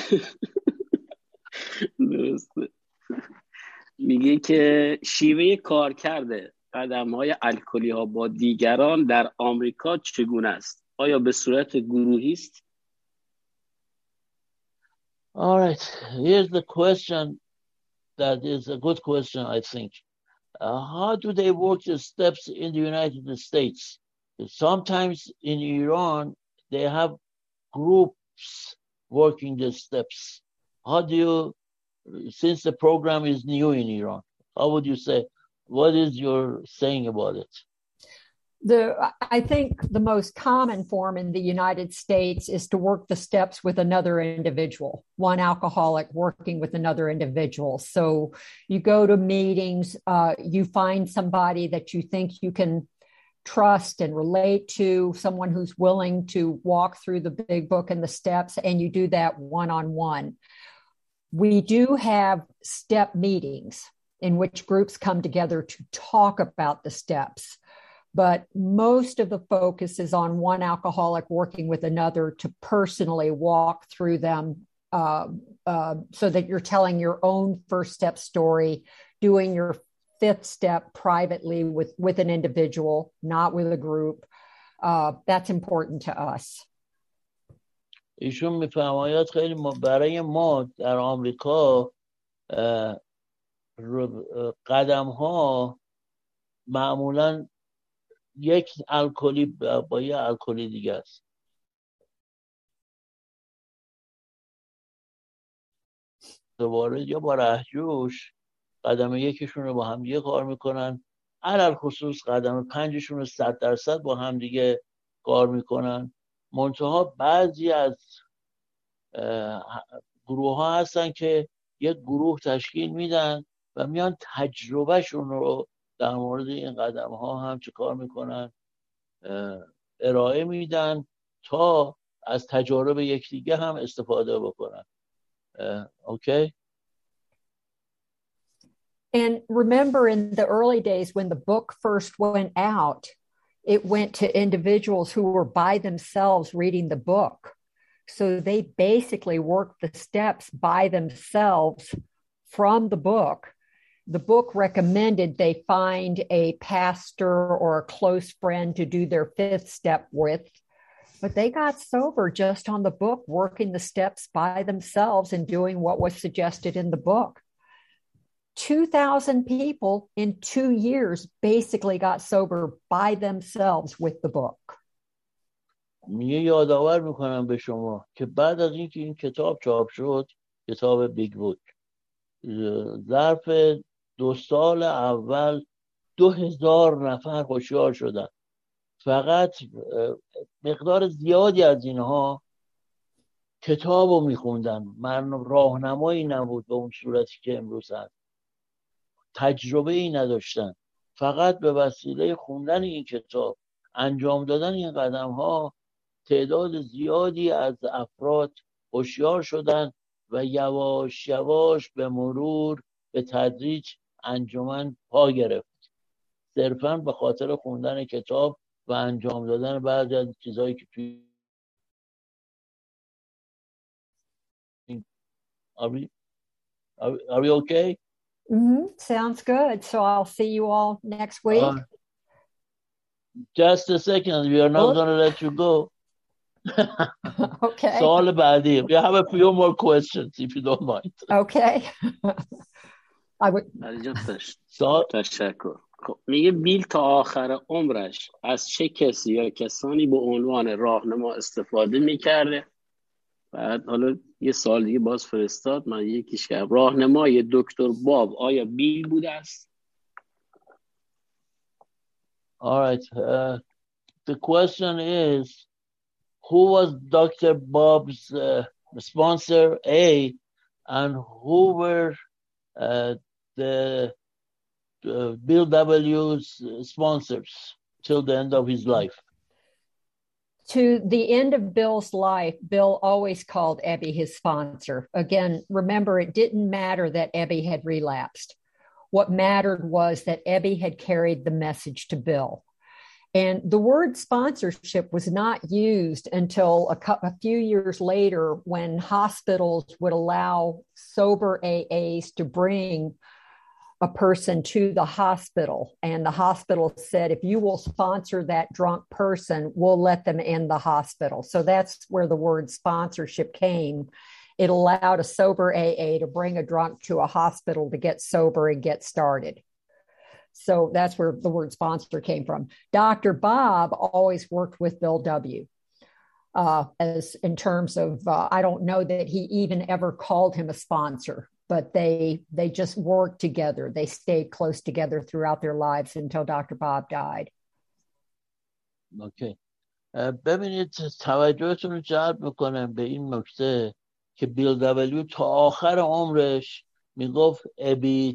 درسته. میگه که شیوه کار کرده قدم‌های الکلی ها با دیگران در آمریکا چگونه است؟ آیا به صورت گروهی است؟ All right, here's the question that is a good question, I think. Uh, how do they work the steps in the United States? Sometimes in Iran, they have groups working the steps. How do you, since the program is new in Iran, how would you say, what is your saying about it? The, I think the most common form in the United States is to work the steps with another individual, one alcoholic working with another individual. So you go to meetings, uh, you find somebody that you think you can trust and relate to, someone who's willing to walk through the big book and the steps, and you do that one-on-one. We do have step meetings in which groups come together to talk about the steps. But most of the focus is on one alcoholic working with another to personally walk through them uh, uh, so that you're telling your own first step story, doing your fifth step privately with, with an individual, not with a group. Uh, that's important to us. ایشون میفرماید خیلی ما برای ما در آمریکا قدم ها معمولاً یک الکلی با یک الکلی دیگه است. دوباره یا با رهجوش قدم یکیشون رو با هم دیگه کار میکنن، علل خصوص قدم پنجشون رو صد درصد با هم دیگه کار میکنن. منتها بعضی از گروه ها هستن که یک گروه تشکیل میدن و میان تجربهشون رو در مورد این قدم ها هم چه کار میکنن ارائه میدن تا از تجارب یکدیگه هم استفاده بکنن. Okay? And remember in the early days when the book first went out, it went to individuals who were by themselves reading the book. So they basically worked the steps by themselves from the book. The book recommended they find a pastor or a close friend to do their fifth step with, but they got sober just on the book, working the steps by themselves and doing what was suggested in the book. two thousand people in two years basically got sober by themselves with the book. میگه یادآور میکنم به شما که بعد از اینکه این کتاب چاپ شد، کتاب بیگ بوک، ظرف دو سال اول دو هزار نفر هوشیار شدن. فقط مقدار زیادی از اینها کتاب رو میخوندن، من راهنمایی نبود به اون صورتی که امروز هست، تجربه ای نداشتن، فقط به وسیله خوندن این کتاب، انجام دادن این قدم ها تعداد زیادی از افراد هوشیار شدن و یواش یواش به مرور به تدریج انجمن پا گرفت، صرفاً به خاطر خوندن کتاب و انجام دادن بعضی از چیزهایی که توی Are we, are we, are we okay? Mm-hmm. Sounds good. So I'll see you all next week. Uh, just a second. We are not going to let you go. Okay. سوال بعدی. We have a few more questions if you don't mind. Okay. I would... تشکر. میگه بیل تا آخر عمرش از چه کسی یا کسانی به عنوان راهنما استفاده میکرده بعد حالا یه سال دیگه باز فرستاد، من یکیش کردم. راهنمای دکتر باب آیا بیل بوده است؟ All right. Uh, the question is, who was Doctor Bob's uh, sponsor, A, and who were uh, the uh, Bill W's sponsors till the end of his life? To the end of Bill's life, Bill always called Ebby his sponsor. Again, remember, it didn't matter that Ebby had relapsed. What mattered was that Ebby had carried the message to Bill. And the word sponsorship was not used until a, cu- a few years later, when hospitals would allow sober A As to bring a person to the hospital. And the hospital said, if you will sponsor that drunk person, we'll let them in the hospital. So that's where the word sponsorship came. It allowed a sober A A to bring a drunk to a hospital to get sober and get started. So that's where the word sponsor came from. Doctor Bob always worked with Bill W. Uh, as in terms of, uh, I don't know that he even ever called him a sponsor, but they they just worked together. They stayed close together throughout their lives until Doctor Bob died. Okay. ببینید توجهتون رو جلب میکنم به این نکته که بیل دبلیو تا آخر عمرش میگفت ابی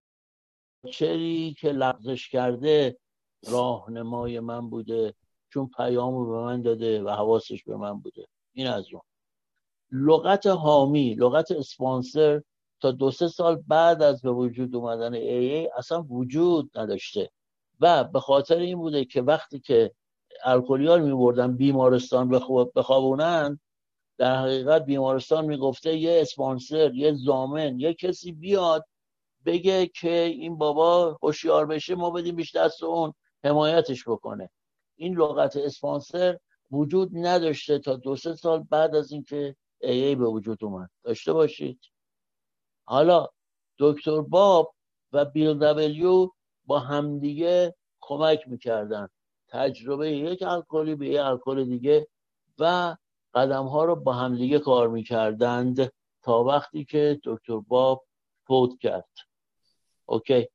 تاچری که لغزش کرده راهنمای من بوده، چون پیامو به من داده و حواسش به من بوده. این از اون. لغت حامی، لغت اسپانسر تا دو سه سال بعد از به وجود اومدن ای ای اصلا وجود نداشته و به خاطر این بوده که وقتی که الکلی‌ها رو می‌بردن بیمارستان بخوابونن، در حقیقت بیمارستان میگفته یه اسپانسر، یه ضامن، یه کسی بیاد بگه که این بابا هوشیار بشه، ما بدیم بیش دست اون حمایتش بکنه. این لغت اسپانسر وجود نداشته تا دو سه سال بعد از اینکه ای ای به وجود اومد. داشته باشید. حالا دکتر باب و بیل دبلیو با همدیگه کمک میکردن، تجربه یک الکلی به یک الکل دیگه و قدم ها رو با همدیگه کار میکردند تا وقتی که دکتر باب فوت کرد. اوکی.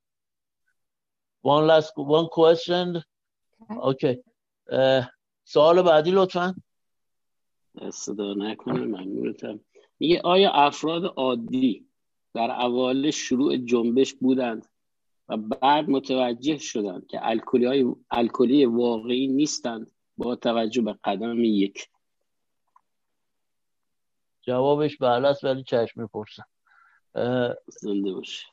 one last one question. اوکی. سوال بعدی لطفاً. صدا نکنه. ممنونتم. میگه آیا افراد عادی در اوایل شروع جنبش بودند و بعد متوجه شدند که الکلی های الکلی واقعی نیستند با توجه به قدم یک؟ جوابش بله است، ولی چشم میپرسم. زنده باشه.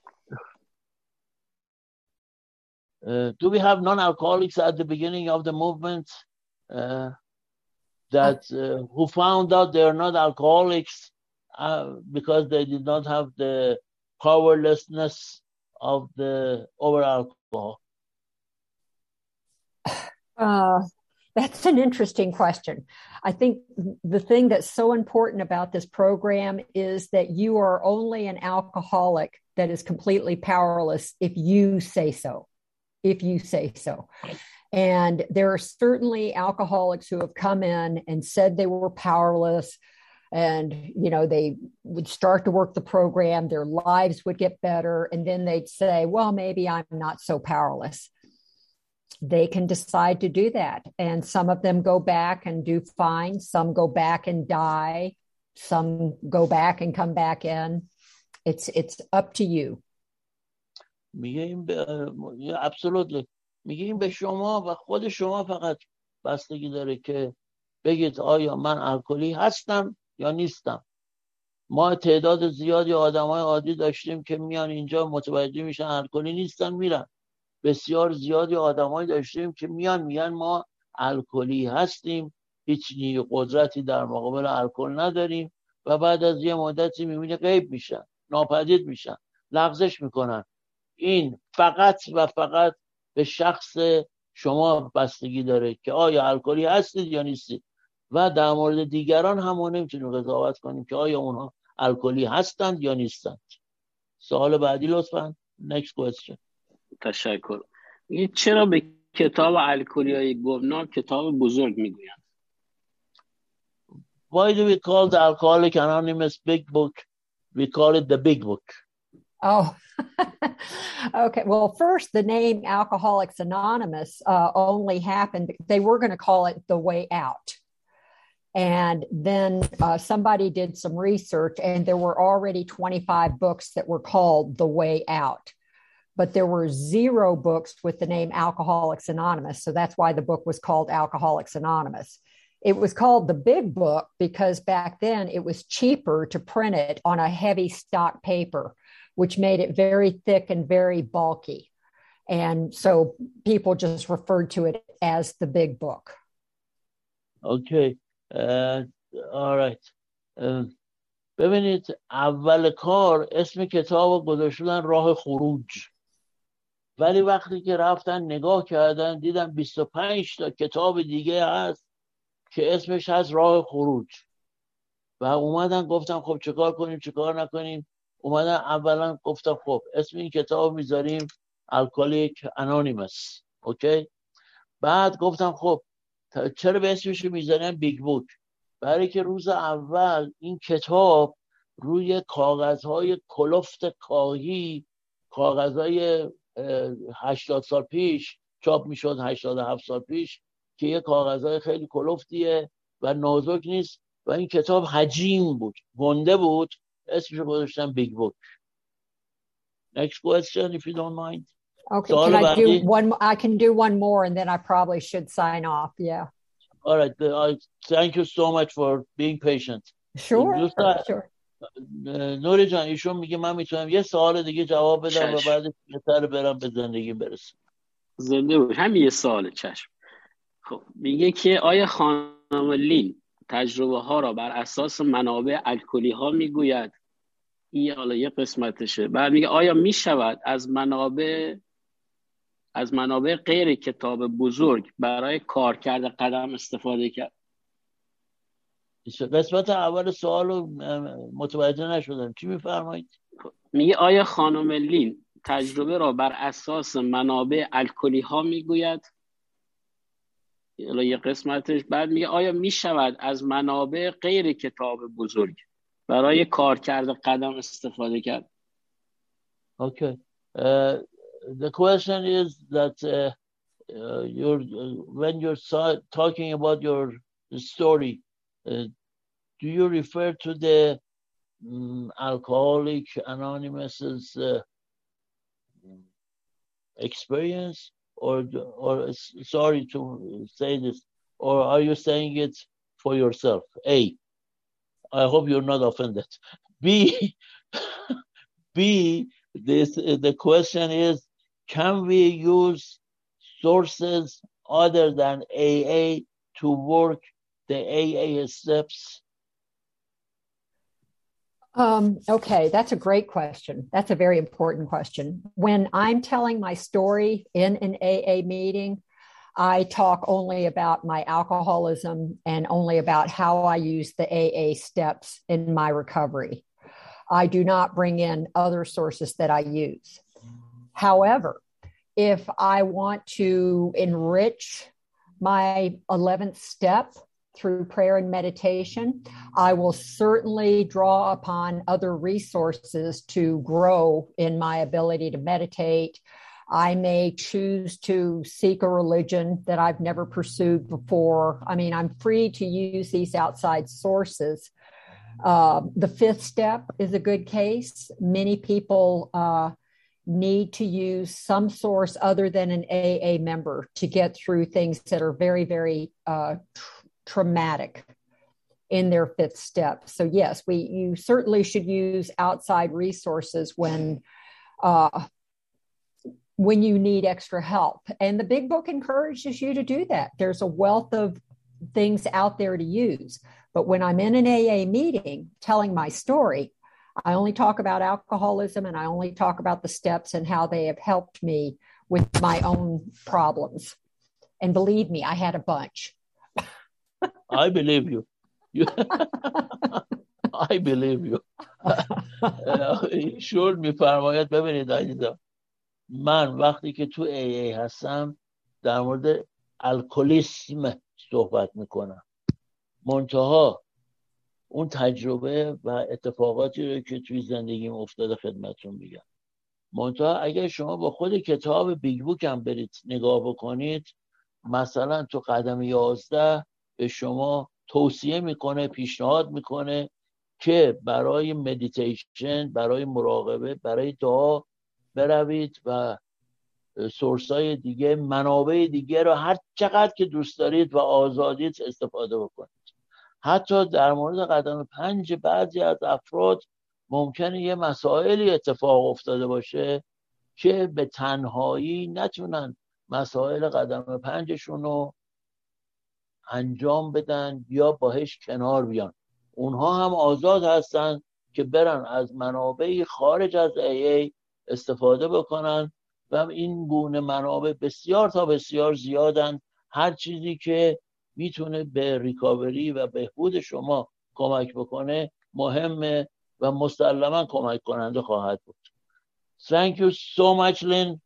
Uh, do we have non-alcoholics at the beginning of the movement uh, that uh, who found out they're not alcoholics uh, because they did not have the powerlessness of the over alcohol? Uh, that's an interesting question. I think the thing that's so important about this program is that you are only an alcoholic that is completely powerless if you say so. If you say so. And there are certainly alcoholics who have come in and said they were powerless, and, you know, they would start to work the program, their lives would get better, and then they'd say, well, maybe I'm not so powerless. They can decide to do that. And some of them go back and do fine. Some go back and die. Some go back and come back in. It's, it's up to you. میگه این به absolutely میگه این به شما و خود شما فقط بستگی داره که بگید آیا من الکلی هستم یا نیستم. ما تعداد زیادی آدمای عادی داشتیم که میان اینجا متوجه میشن الکلی نیستن میرن. بسیار زیادی آدمایی داشتیم که میان میگن ما الکلی هستیم، هیچ نیروی قدرتی در مقابل الکل نداریم و بعد از یه مدتی میبینی غیب میشن، ناپدید میشن، لغزش میکنن. این فقط و فقط به شخص شما بستگی داره که آیا الکلی هستید یا نیستید و در مورد دیگران هم ما نمیتونیم قضاوت کنیم که آیا اونها الکلی هستند یا نیستند. سوال بعدی لطفاً. Next question. تشکر. میگه چرا به کتاب الکلی های گمنام کتاب بزرگ میگویند؟ why do we call the Alcoholics Anonymous big book? We call it the big book. Oh, okay. Well, first, the name Alcoholics Anonymous uh, only happened, they were going to call it The Way Out. And then uh, somebody did some research, and there were already twenty-five books that were called The Way Out. But there were zero books with the name Alcoholics Anonymous. So that's why the book was called Alcoholics Anonymous. It was called the Big Book because back then it was cheaper to print it on a heavy stock paper, which made it very thick and very bulky. And so people just referred to it as the Big Book. Okay. Uh, all right. Uh, ببینید اول کار اسم کتاب گذاشتن راه خروج. ولی وقتی که رفتن نگاه کردن دیدن بیست و پنج تا کتاب دیگه هست که اسمش هست راه خروج. و اومدن گفتم خب چیکار کنیم چیکار نکنیم. اومدن اولا گفتم خب اسم این کتاب میذاریم الکلیک انونیمس. اوکی. بعد گفتم خب چرا به اسمش میذاریم بیگ بوک؟ برای که روز اول این کتاب روی کاغذهای کلفت کاهی، کاغذهای هشتاد سال پیش چاپ میشد، هشتاد و هفت سال پیش، که یه کاغذهای خیلی کلفتیه و نازک نیست و این کتاب حجیم بود، گنده بود، اسمش گذاشتن بیگ بوک. Next question if you don't mind. Okay, can I do one? I can do one more and then I probably should sign off. Yeah. All right. Uh, thank you so much for being patient. Sure. دوستا... sure. نوری جان ایشون میگه من میتونم یه سوال دیگه جواب بدم و بعد بهتر برم به زندگی برسم. زنده باش. همین یه سوال. چشم. خب میگه که آیا خانم لین تجربه ها را بر اساس منابع الکلی ها میگوید؟ این حالا یه قسمتشه. بعد میگه آیا میشود از منابع از منابع غیر کتاب بزرگ برای کارکرد قدم استفاده کرد؟ قسمت اول سوالو متوجه نشدم. چی میفرمایید؟ میگه آیا خانم لین تجربه را بر اساس منابع الکلی ها میگوید؟ حالا یه قسمتش. بعد میگه آیا میشود از منابع غیر کتاب بزرگ برای کارکرد قدم استفاده کرد؟ Okay. Uh, the question is that uh, uh, you're uh, when you're so- talking about your story, uh, do you refer to the um, Alcoholic Anonymous's uh, experience, or or sorry to say this, or are you saying it for yourself? A, I hope you're not offended. B, B, this the question is, can we use sources other than A A to work the A A steps? Um, okay, that's a great question. That's a very important question. When I'm telling my story in an A A meeting, I talk only about my alcoholism and only about how I use the A A steps in my recovery. I do not bring in other sources that I use. However, if I want to enrich my eleventh step through prayer and meditation, I will certainly draw upon other resources to grow in my ability to meditate. I may choose to seek a religion that I've never pursued before. I mean, I'm free to use these outside sources. Uh, the fifth step is a good case. Many people uh, need to use some source other than an A A member to get through things that are very, very uh, tr- traumatic in their fifth step. So yes, we you certainly should use outside resources when uh, when you need extra help. And the Big Book encourages you to do that. There's a wealth of things out there to use. But when I'm in an A A meeting telling my story, I only talk about alcoholism and I only talk about the steps and how they have helped me with my own problems. And believe me, I had a bunch. I believe you. you I believe you. شور میفرماید. ببینید عزیزم، من وقتی که تو ای ای هستم در مورد الکلیسم صحبت میکنم. منتها اون تجربه و اتفاقاتی رو که توی زندگیم افتاده خدمتتون میگم. منتها اگر شما با خود کتاب بیگ بوک هم برید نگاه بکنید، مثلا تو قدم یازده به شما توصیه میکنه، پیشنهاد میکنه که برای مدیتیشن، برای مراقبه، برای دعا بروید و سورسای دیگه، منابع دیگه رو هر چقدر که دوست دارید و آزادید استفاده بکنید. حتی در مورد قدم پنج بعضی از افراد ممکنه یه مسائلی اتفاق افتاده باشه که به تنهایی نتونن مسائل قدم پنجشون رو انجام بدن یا باهاش کنار بیان. اونها هم آزاد هستن که برن از منابع خارج از ای ای استفاده بکنن و این گونه منابع بسیار تا بسیار زیادن. هر چیزی که میتونه به ریکاوری و بهبود شما کمک بکنه مهمه و مسلما کمک کننده خواهد بود. Thank you so much, Lynn.